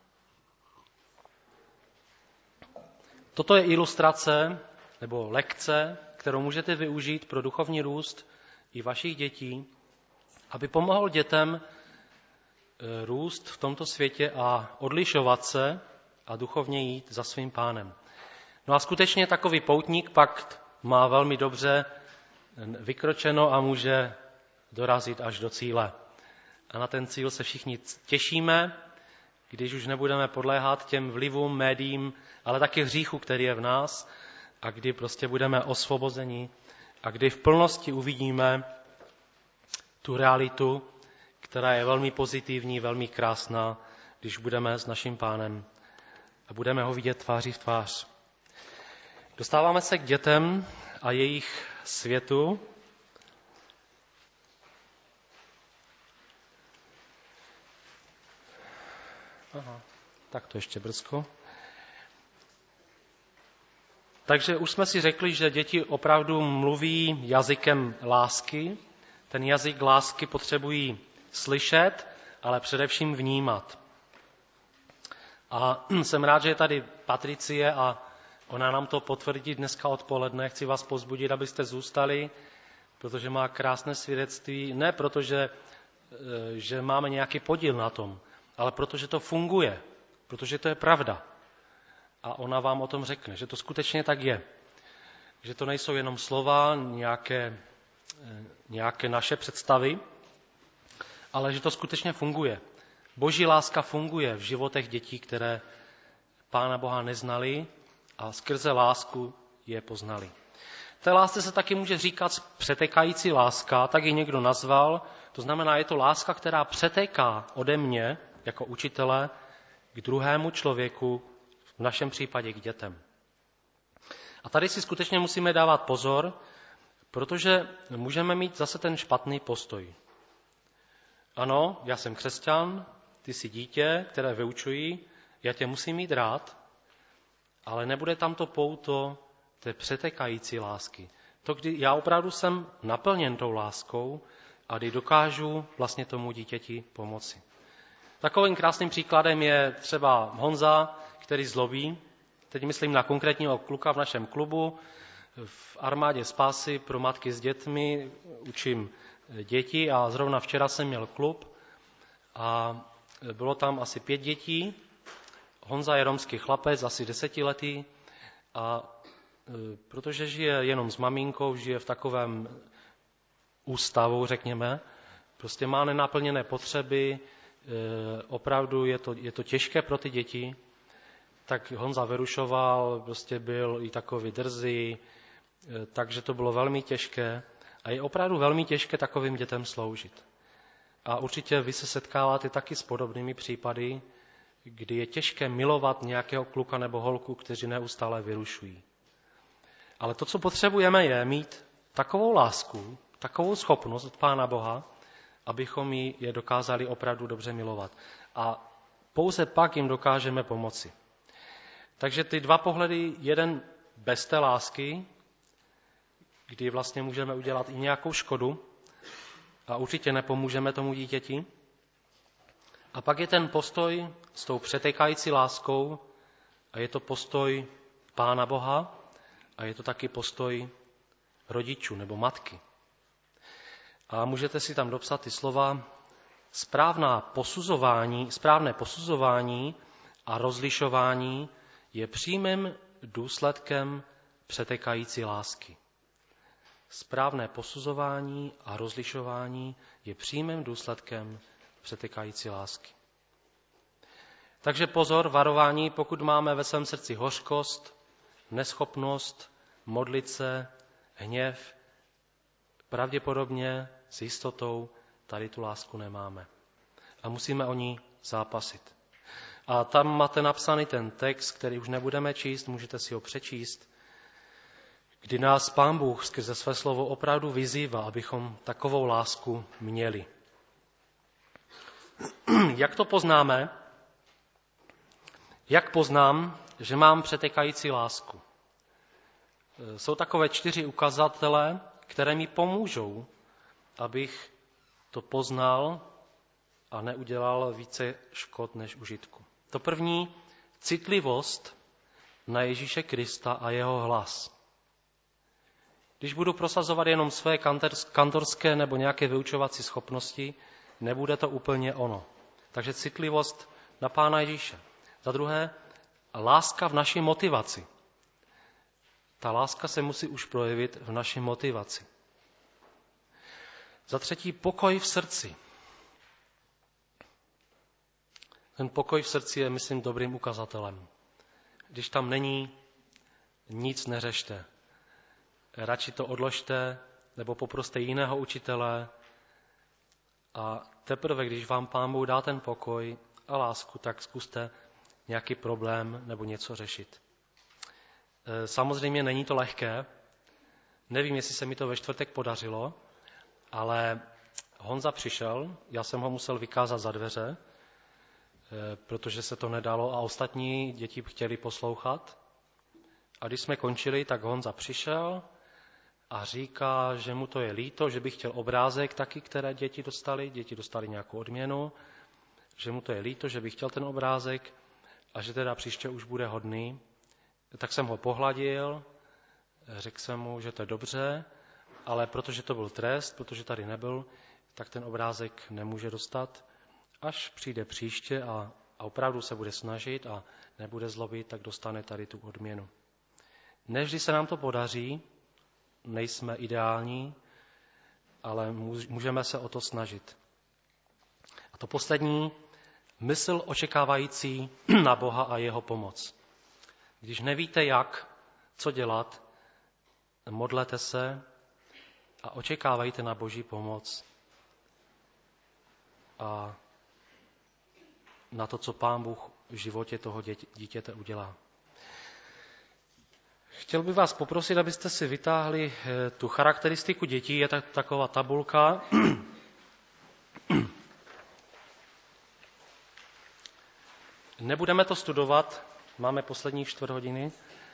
Toto je ilustrace nebo lekce, kterou můžete využít pro duchovní růst i vašich dětí, aby pomohl dětem růst v tomto světě a odlišovat se a duchovně jít za svým Pánem. No a skutečně takový poutník pak má velmi dobře vykročeno a může dorazit až do cíle. A na ten cíl se všichni těšíme, když už nebudeme podléhat těm vlivům, médiím, ale taky hříchu, který je v nás, a kdy prostě budeme osvobozeni a kdy v plnosti uvidíme tu realitu, která je velmi pozitivní, velmi krásná, když budeme s naším Pánem a budeme ho vidět tváří v tvář. Dostáváme se k dětem a jejich světu. Aha, tak to ještě brzko. Takže už jsme si řekli, že děti opravdu mluví jazykem lásky. Ten jazyk lásky potřebují slyšet, ale především vnímat. A jsem rád, že je tady Patricie a ona nám to potvrdí dneska odpoledne. Chci vás povzbudit, abyste zůstali, protože má krásné svědectví. Ne proto, že, že máme nějaký podíl na tom, ale protože to funguje, protože to je pravda. A ona vám o tom řekne, že to skutečně tak je. Že to nejsou jenom slova, nějaké, nějaké naše představy, ale že to skutečně funguje. Boží láska funguje v životech dětí, které Pána Boha neznali a skrze lásku je poznali. Té lásce se taky může říkat přetékající láska, tak ji někdo nazval. To znamená, je to láska, která přetéká ode mě jako učitele k druhému člověku, v našem případě k dětem. A tady si skutečně musíme dávat pozor, protože můžeme mít zase ten špatný postoj. Ano, já jsem křesťan, ty jsi dítě, které vyučují, já tě musím mít rád, ale nebude tam to pouto té přetékající lásky. To, kdy já opravdu jsem naplněn tou láskou a kdy dokážu vlastně tomu dítěti pomoci. Takovým krásným příkladem je třeba Honza, který zlobí. Teď myslím na konkrétního kluka v našem klubu. V armádě spásy pro matky s dětmi učím děti a zrovna včera jsem měl klub a bylo tam asi pět dětí. Honza je romský chlapec, asi desetiletý a e, protože žije jenom s maminkou, žije v takovém ústavu, řekněme, prostě má nenaplněné potřeby, e, opravdu je to, je to těžké pro ty děti, tak Honza vyrušoval, prostě byl i takový drzý, e, takže to bylo velmi těžké a je opravdu velmi těžké takovým dětem sloužit. A určitě vy se setkáváte taky s podobnými případy, kdy je těžké milovat nějakého kluka nebo holku, kteří neustále vyrušují. Ale to, co potřebujeme, je mít takovou lásku, takovou schopnost od Pána Boha, abychom je dokázali opravdu dobře milovat. A pouze pak jim dokážeme pomoci. Takže ty dva pohledy, jeden bez té lásky, kdy vlastně můžeme udělat i nějakou škodu a určitě nepomůžeme tomu dítěti. A pak je ten postoj s tou přetékající láskou a je to postoj Pána Boha a je to taky postoj rodičů nebo matky. A můžete si tam dopsat ty slova správná posuzování, správné posuzování a rozlišování je přímým důsledkem přetékající lásky. Správné posuzování a rozlišování je přímým důsledkem přetékající lásky. Takže pozor, varování, pokud máme ve svém srdci hořkost, neschopnost, modlit se, hněv, pravděpodobně s jistotou tady tu lásku nemáme. A musíme o ní zápasit. A tam máte napsaný ten text, který už nebudeme číst, můžete si ho přečíst, kdy nás Pán Bůh skrze své slovo opravdu vyzývá, abychom takovou lásku měli. Jak to poznáme? Jak poznám, že mám přetékající lásku? Jsou takové čtyři ukazatele, které mi pomůžou, abych to poznal a neudělal více škod než užitku. To první, citlivost na Ježíše Krista a jeho hlas. Když budu prosazovat jenom své kantorské nebo nějaké vyučovací schopnosti, nebude to úplně ono. Takže citlivost na Pána Ježíše. Za druhé, láska v naší motivaci. Ta láska se musí už projevit v naší motivaci. Za třetí, pokoj v srdci. Ten pokoj v srdci je, myslím, dobrým ukazatelem. Když tam není, nic neřešte. Radši to odložte, nebo poproste jiného učitele a teprve, když vám Pán Bůh dá ten pokoj a lásku, tak zkuste nějaký problém nebo něco řešit. Samozřejmě není to lehké. Nevím, jestli se mi to ve čtvrtek podařilo, ale Honza přišel, já jsem ho musel vykázat za dveře, protože se to nedalo a ostatní děti chtěli poslouchat. A když jsme končili, tak Honza přišel a říká, že mu to je líto, že by chtěl obrázek taky, které děti dostali. Děti dostali nějakou odměnu, že mu to je líto, že by chtěl ten obrázek a že teda příště už bude hodný. Tak jsem ho pohladil, řekl jsem mu, že to je dobře, ale protože to byl trest, protože tady nebyl, tak ten obrázek nemůže dostat. Až přijde příště a, a opravdu se bude snažit a nebude zlobit, tak dostane tady tu odměnu. Nevždy se nám to podaří, nejsme ideální, ale můžeme se o to snažit. A to poslední, mysl očekávající na Boha a jeho pomoc. Když nevíte jak, co dělat, modlete se a očekávajte na Boží pomoc a na to, co Pán Bůh v životě toho dítěte udělá. Chtěl bych vás poprosit, abyste si vytáhli tu charakteristiku dětí. Je taková tabulka. Nebudeme to studovat, máme poslední čtvrt hodiny,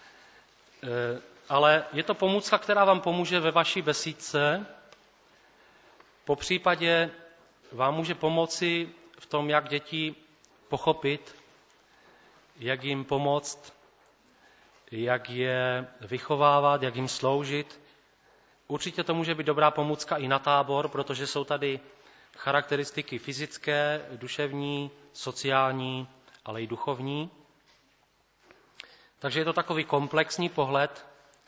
ale je to pomůcka, která vám pomůže ve vaší besídce. Po případě vám může pomoci v tom, jak děti pochopit, jak jim pomoct, jak je vychovávat, jak jim sloužit. Určitě to může být dobrá pomůcka i na tábor, protože jsou tady charakteristiky fyzické, duševní, sociální, ale i duchovní. Takže je to takový komplexní pohled.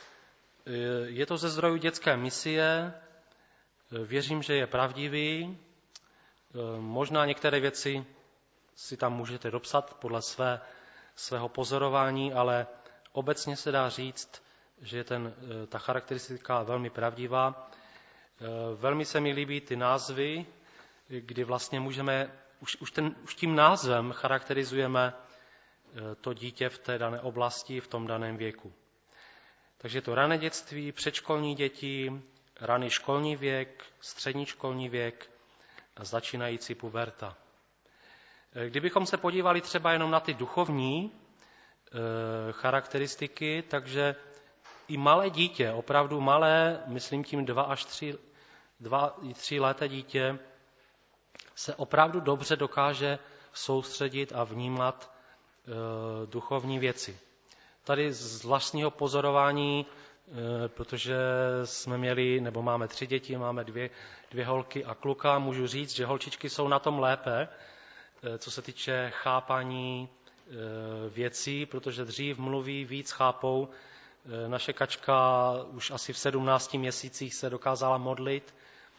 Je to ze zdrojů dětské misie. Věřím, že je pravdivý. Možná některé věci si tam můžete dopsat podle své, svého pozorování, ale obecně se dá říct, že je ten, ta charakteristika velmi pravdivá. Velmi se mi líbí ty názvy, kdy vlastně můžeme, už, už, ten, už tím názvem charakterizujeme to dítě v té dané oblasti, v tom daném věku. Takže je to rané dětství, předškolní děti, raný školní věk, střední školní věk a začínající puberta. Kdybychom se podívali třeba jenom na ty duchovní e, charakteristiky, takže i malé dítě, opravdu malé, myslím tím dva až tři, dva, tři leté dítě, se opravdu dobře dokáže soustředit a vnímat e, duchovní věci. Tady z vlastního pozorování, e, protože jsme měli, nebo máme tři děti, máme dvě, dvě holky a kluka, můžu říct, že holčičky jsou na tom lépe, e, co se týče chápání e, věcí, protože dřív mluví, víc chápou. E, naše Kačka už asi v sedmnácti měsících se dokázala modlit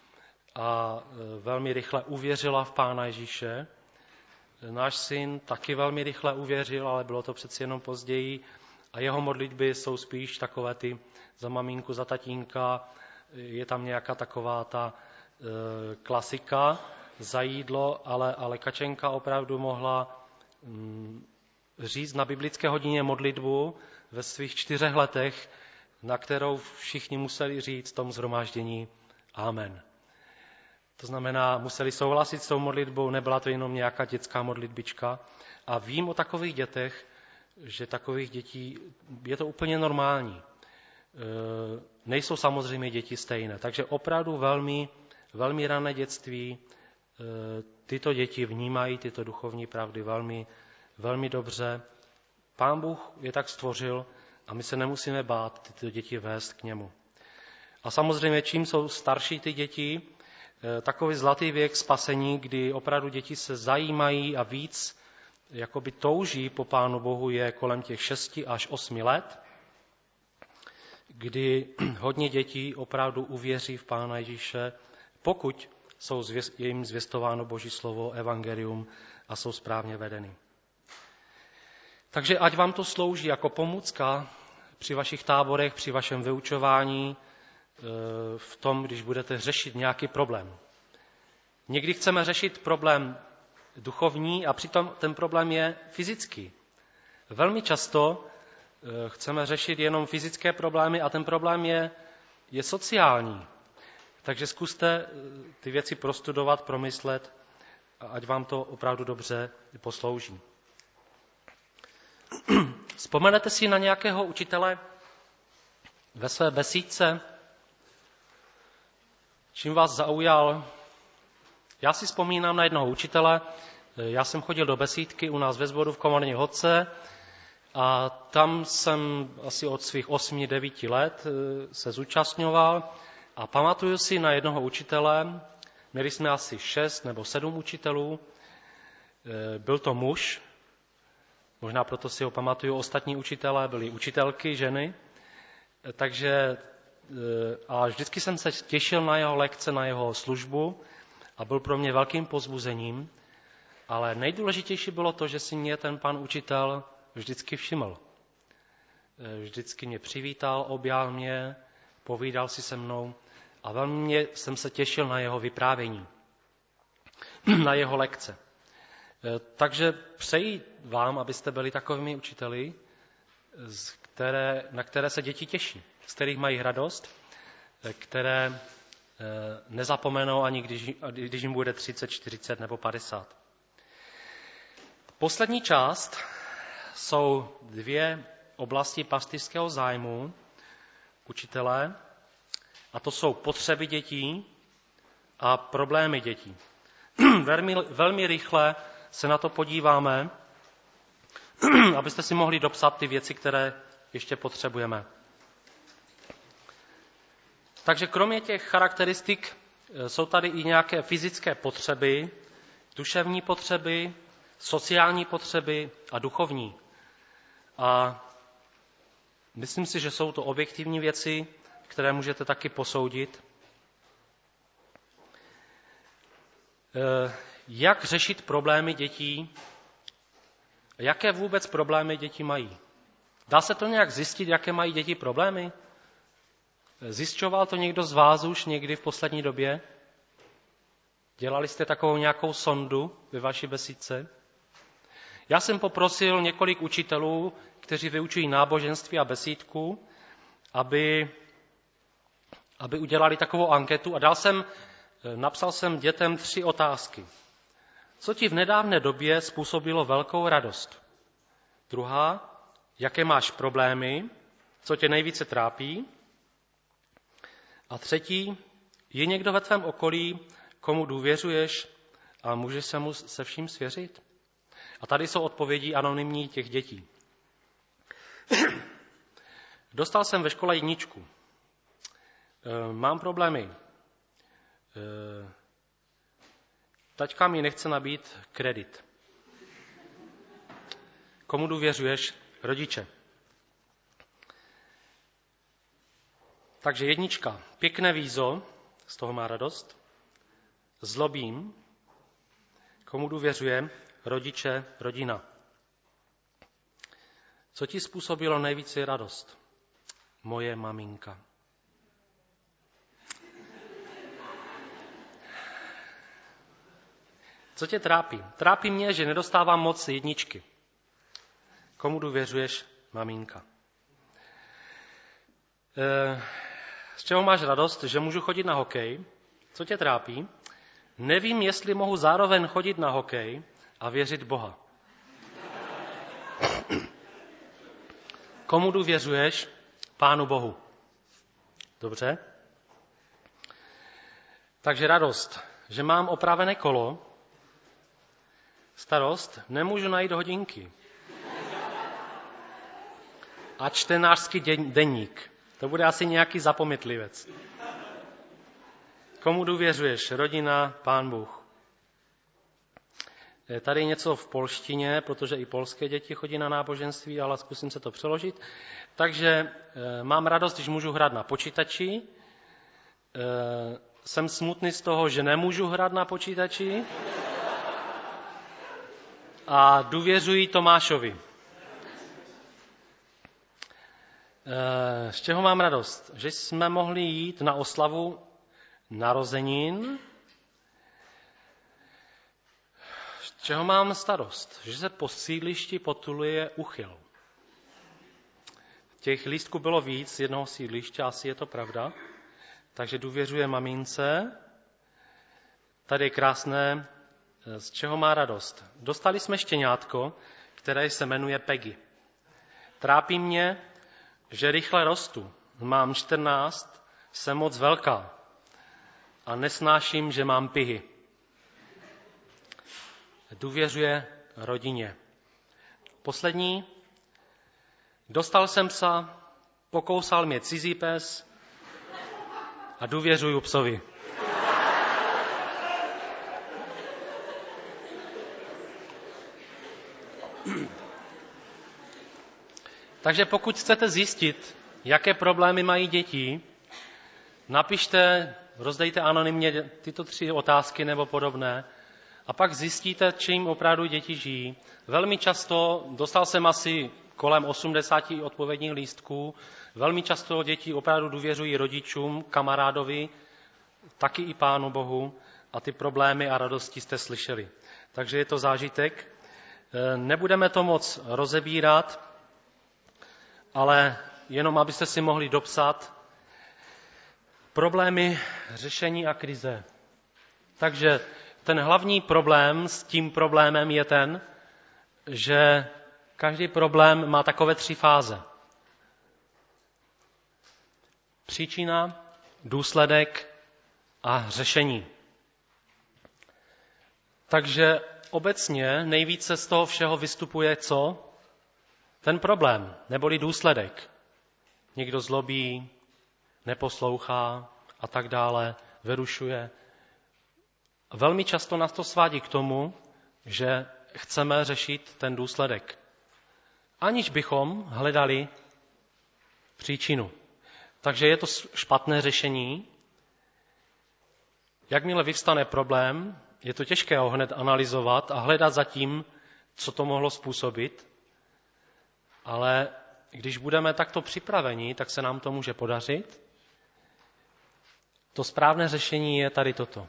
a e, velmi rychle uvěřila v Pána Ježíše. Náš syn taky velmi rychle uvěřil, ale bylo to přeci jenom později. A jeho modlitby jsou spíš takové ty za maminku, za tatínka. Je tam nějaká taková ta e, klasika za jídlo, ale, ale Kačenka opravdu mohla mm, říct na biblické hodině modlitbu ve svých čtyřech letech, na kterou všichni museli říct v tom shromáždění Amen. To znamená, museli souhlasit s tou modlitbou, nebyla to jenom nějaká dětská modlitbička. A vím o takových dětech, že takových dětí je to úplně normální. E, nejsou samozřejmě děti stejné, takže opravdu velmi, velmi rané dětství e, tyto děti vnímají tyto duchovní pravdy velmi, velmi dobře. Pán Bůh je tak stvořil a my se nemusíme bát tyto děti vést k němu. A samozřejmě, čím jsou starší ty děti, takový zlatý věk spasení, kdy opravdu děti se zajímají a víc jakoby touží po Pánu Bohu, je kolem těch šesti až osmi let, kdy hodně dětí opravdu uvěří v Pána Ježíše, pokud jsou zvěst, je jim zvěstováno Boží slovo, evangelium a jsou správně vedeny. Takže ať vám to slouží jako pomůcka při vašich táborech, při vašem vyučování, v tom, když budete řešit nějaký problém. Někdy chceme řešit problém duchovní a přitom ten problém je fyzický. Velmi často chceme řešit jenom fyzické problémy a ten problém je, je sociální. Takže zkuste ty věci prostudovat, promyslet, ať vám to opravdu dobře poslouží. Vzpomenete si na nějakého učitele ve své besídce, čím vás zaujal? Já si vzpomínám na jednoho učitele. Já jsem chodil do besídky u nás ve sboru v Komorní Hodce a tam jsem asi od svých osmi devíti let se zúčastňoval a pamatuju si na jednoho učitele. Měli jsme asi šest nebo sedm učitelů. Byl to muž, možná proto si ho pamatuju. Ostatní učitelé byli učitelky, ženy. Takže a vždycky jsem se těšil na jeho lekce, na jeho službu a byl pro mě velkým povzbuzením, ale nejdůležitější bylo to, že si mě ten pan učitel vždycky všiml. Vždycky mě přivítal, objal mě, povídal si se mnou a velmi mě, jsem se těšil na jeho vyprávění, na jeho lekce. Takže přeji vám, abyste byli takovými učiteli, které, na které se děti těší, z kterých mají radost, které nezapomenou ani když, když jim bude třicet, čtyřicet nebo padesát. Poslední část jsou dvě oblasti pastýřského zájmu učitele, a to jsou potřeby dětí a problémy dětí. velmi, velmi rychle se na to podíváme, abyste si mohli dopsat ty věci, které ještě potřebujeme. Takže kromě těch charakteristik jsou tady i nějaké fyzické potřeby, duševní potřeby, sociální potřeby a duchovní. A Myslím si, že jsou to objektivní věci, které můžete taky posoudit. Jak řešit problémy dětí? Jaké vůbec problémy děti mají? Dá se to nějak zjistit, jaké mají děti problémy? Zjišťoval to někdo z vás už někdy v poslední době? Dělali jste takovou nějakou sondu ve vaší besídce? Já jsem poprosil několik učitelů, kteří vyučují náboženství a besídku, aby, aby udělali takovou anketu a dal jsem, napsal jsem dětem tři otázky. Co ti v nedávné době způsobilo velkou radost? Druhá, jaké máš problémy, co tě nejvíce trápí? A třetí, je někdo ve tvém okolí, komu důvěřuješ a můžeš se mu se vším svěřit? A tady jsou odpovědi anonymní těch dětí. Dostal jsem ve škole jedničku. Mám problémy. Taťka mi nechce nabít kredit. Komu důvěřuješ? Rodiče. Takže jednička. Pěkné vízo, z toho má radost. Zlobím. Komu důvěřuje? Rodiče, rodina. Co ti způsobilo nejvíce radost? Moje maminka. Co tě trápí? Trápí mě, že nedostávám moc jedničky. Komu důvěřuješ? Maminka. E, z čeho máš radost? Že můžu chodit na hokej. Co tě trápí? Nevím, jestli mohu zároveň chodit na hokej a věřit Boha. Komu důvěřuješ? Pánu Bohu. Dobře? Takže radost, že mám opravené kolo. Starost, nemůžu najít hodinky. A čtenářský deník. To bude asi nějaký zapometlivec. Komu důvěřuješ? Rodina, Pán Bůh. Tady je něco v polštině, protože i polské děti chodí na náboženství, ale zkusím se to přeložit. Takže e, mám radost, když můžu hrát na počítači. E, jsem smutný z toho, že nemůžu hrát na počítači. A důvěřuji Tomášovi. E, z čeho mám radost? Že jsme mohli jít na oslavu narozenin. Z čeho mám starost? Že se po sídlišti potuluje uchyl. Těch lístků bylo víc z jednoho sídliště, asi je to pravda. Takže důvěřuje mamince. Tady je krásné, z čeho má radost. Dostali jsme štěňátko, které se jmenuje Peggy. Trápí mě, že rychle rostu. Mám čtrnáct, jsem moc velká a nesnáším, že mám pihy. Důvěřuje rodině. Poslední. Dostal jsem psa, pokousal mě cizí pes a důvěřuju psovi. Takže pokud chcete zjistit, jaké problémy mají děti, napište, rozdejte anonymně tyto tři otázky nebo podobné a pak zjistíte, čím opravdu děti žijí. Velmi často, dostal jsem asi kolem osmdesáti odpovědních lístků, velmi často děti opravdu důvěřují rodičům, kamarádovi, taky i Pánu Bohu a ty problémy a radosti jste slyšeli. Takže je to zážitek. Nebudeme to moc rozebírat, ale jenom abyste si mohli dopsat problémy, řešení a krize. Takže ten hlavní problém s tím problémem je ten, že každý problém má takové tři fáze. Příčina, důsledek a řešení. Takže obecně nejvíce z toho všeho vystupuje co? Ten problém, neboli důsledek. Někdo zlobí, neposlouchá a tak dále, vyrušuje. Velmi často nás to svádí k tomu, že chceme řešit ten důsledek. Aniž bychom hledali příčinu. Takže je to špatné řešení. Jakmile vyvstane problém, je to těžké ho hned analyzovat a hledat za tím, co to mohlo způsobit. Ale když budeme takto připraveni, tak se nám to může podařit. To správné řešení je tady toto.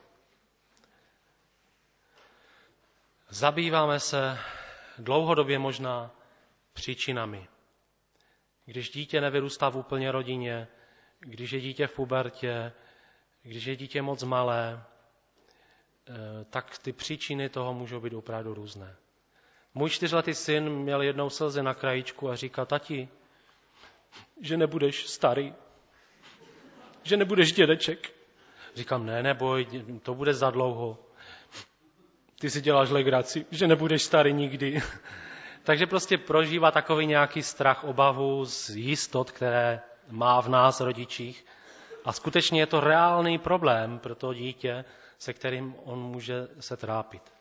Zabýváme se dlouhodobě možná příčinami. Když dítě nevyrůstá v úplné rodině, když je dítě v pubertě, když je dítě moc malé, tak ty příčiny toho můžou být opravdu různé. Můj čtyřletý syn měl jednou slzy na krajíčku a říká: tati, že nebudeš starý, že nebudeš dědeček. Říkám: ne, neboj, to bude za dlouho. Ty si děláš legraci, že nebudeš starý nikdy. Takže prostě prožívá takový nějaký strach, obavu z jistot, které má v nás, rodičích. A skutečně je to reálný problém pro to dítě, se kterým on může se trápit.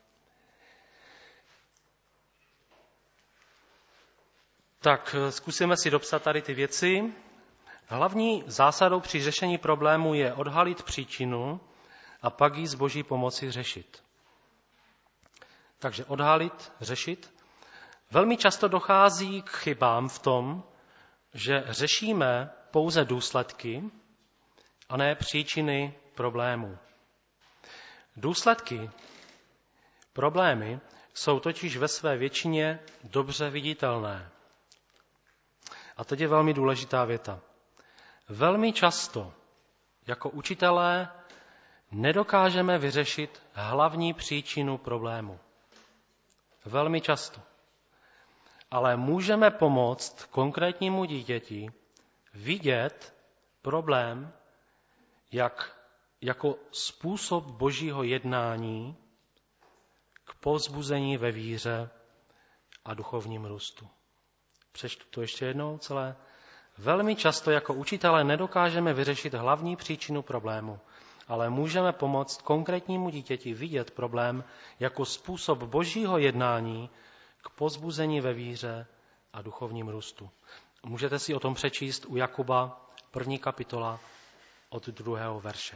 Tak zkusíme si dopsat tady ty věci. Hlavní zásadou při řešení problému je odhalit příčinu a pak ji s Boží pomocí řešit. Takže odhalit, řešit. Velmi často dochází k chybám v tom, že řešíme pouze důsledky a ne příčiny problému. Důsledky, problémy jsou totiž ve své většině dobře viditelné. A teď je velmi důležitá věta. Velmi často jako učitelé nedokážeme vyřešit hlavní příčinu problému. Velmi často. Ale můžeme pomoct konkrétnímu dítěti vidět problém jak, jako způsob Božího jednání k povzbuzení ve víře a duchovním růstu. Přečtu to ještě jednou celé. Velmi často jako učitelé nedokážeme vyřešit hlavní příčinu problému, ale můžeme pomoct konkrétnímu dítěti vidět problém jako způsob Božího jednání k povzbuzení ve víře a duchovním růstu. Můžete si o tom přečíst u Jakuba, první kapitola od druhého verše.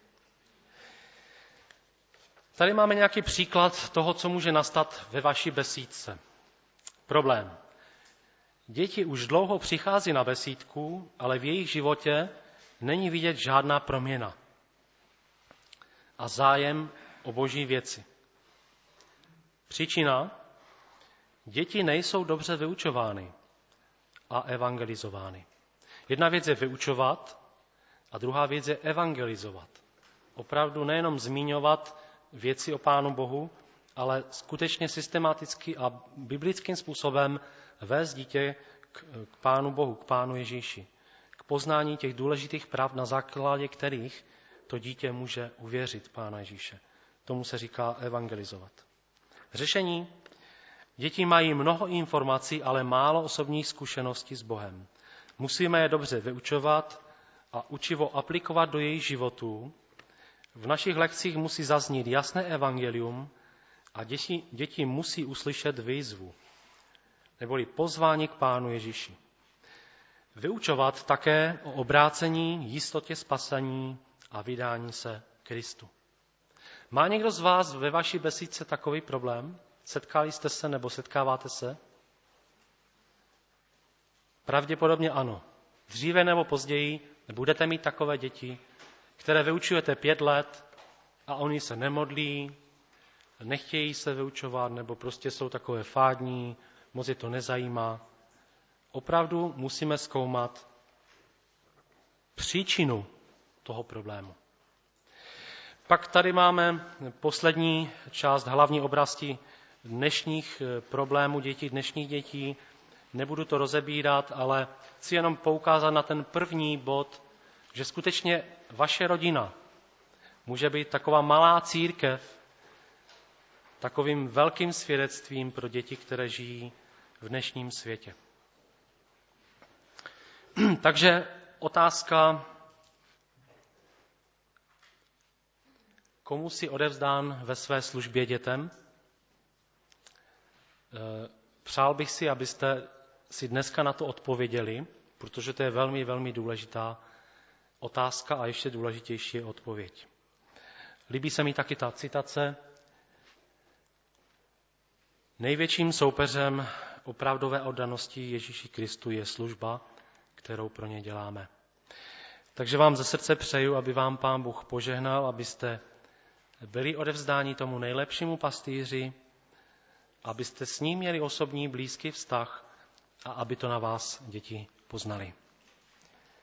Tady máme nějaký příklad toho, co může nastat ve vaší besídce. Problém. Děti už dlouho přichází na besídku, ale v jejich životě není vidět žádná proměna a zájem o Boží věci. Příčina. Děti nejsou dobře vyučovány a evangelizovány. Jedna věc je vyučovat a druhá věc je evangelizovat. Opravdu nejenom zmiňovat věci o Pánu Bohu, ale skutečně systematicky a biblickým způsobem vést dítě k, k Pánu Bohu, k Pánu Ježíši. K poznání těch důležitých práv, na základě kterých to dítě může uvěřit Pána Ježíše. Tomu se říká evangelizovat. Řešení. Děti mají mnoho informací, ale málo osobních zkušeností s Bohem. Musíme je dobře vyučovat a učivo aplikovat do jejich životů. V našich lekcích musí zaznít jasné evangelium a děti, děti musí uslyšet výzvu, neboli pozvání k Pánu Ježíši. Vyučovat také o obrácení, jistotě spasení a vydání se Kristu. Má někdo z vás ve vaší besídce takový problém? Setkali jste se nebo setkáváte se? Pravděpodobně ano. Dříve nebo později budete mít takové děti, které vyučujete pět let a oni se nemodlí, nechtějí se vyučovat nebo prostě jsou takové fádní, moc je to nezajímá. Opravdu musíme zkoumat příčinu toho problému. Pak tady máme poslední část, hlavní oblasti dnešních problémů dětí, dnešních dětí. Nebudu to rozebírat, ale chci jenom poukázat na ten první bod, že skutečně vaše rodina může být taková malá církev, takovým velkým svědectvím pro děti, které žijí v dnešním světě. Takže otázka, komu si odevzdán ve své službě dětem? Přál bych si, abyste si dneska na to odpověděli protože to je velmi, velmi důležitá otázka a ještě důležitější je odpověď. Líbí se mi taky ta citace. Největším soupeřem opravdové oddanosti Ježíši Kristu je služba, kterou pro ně děláme. Takže vám ze srdce přeju, aby vám Pán Bůh požehnal, abyste byli odevzdáni tomu nejlepšímu pastýři, abyste s ním měli osobní blízký vztah a aby to na vás děti poznali.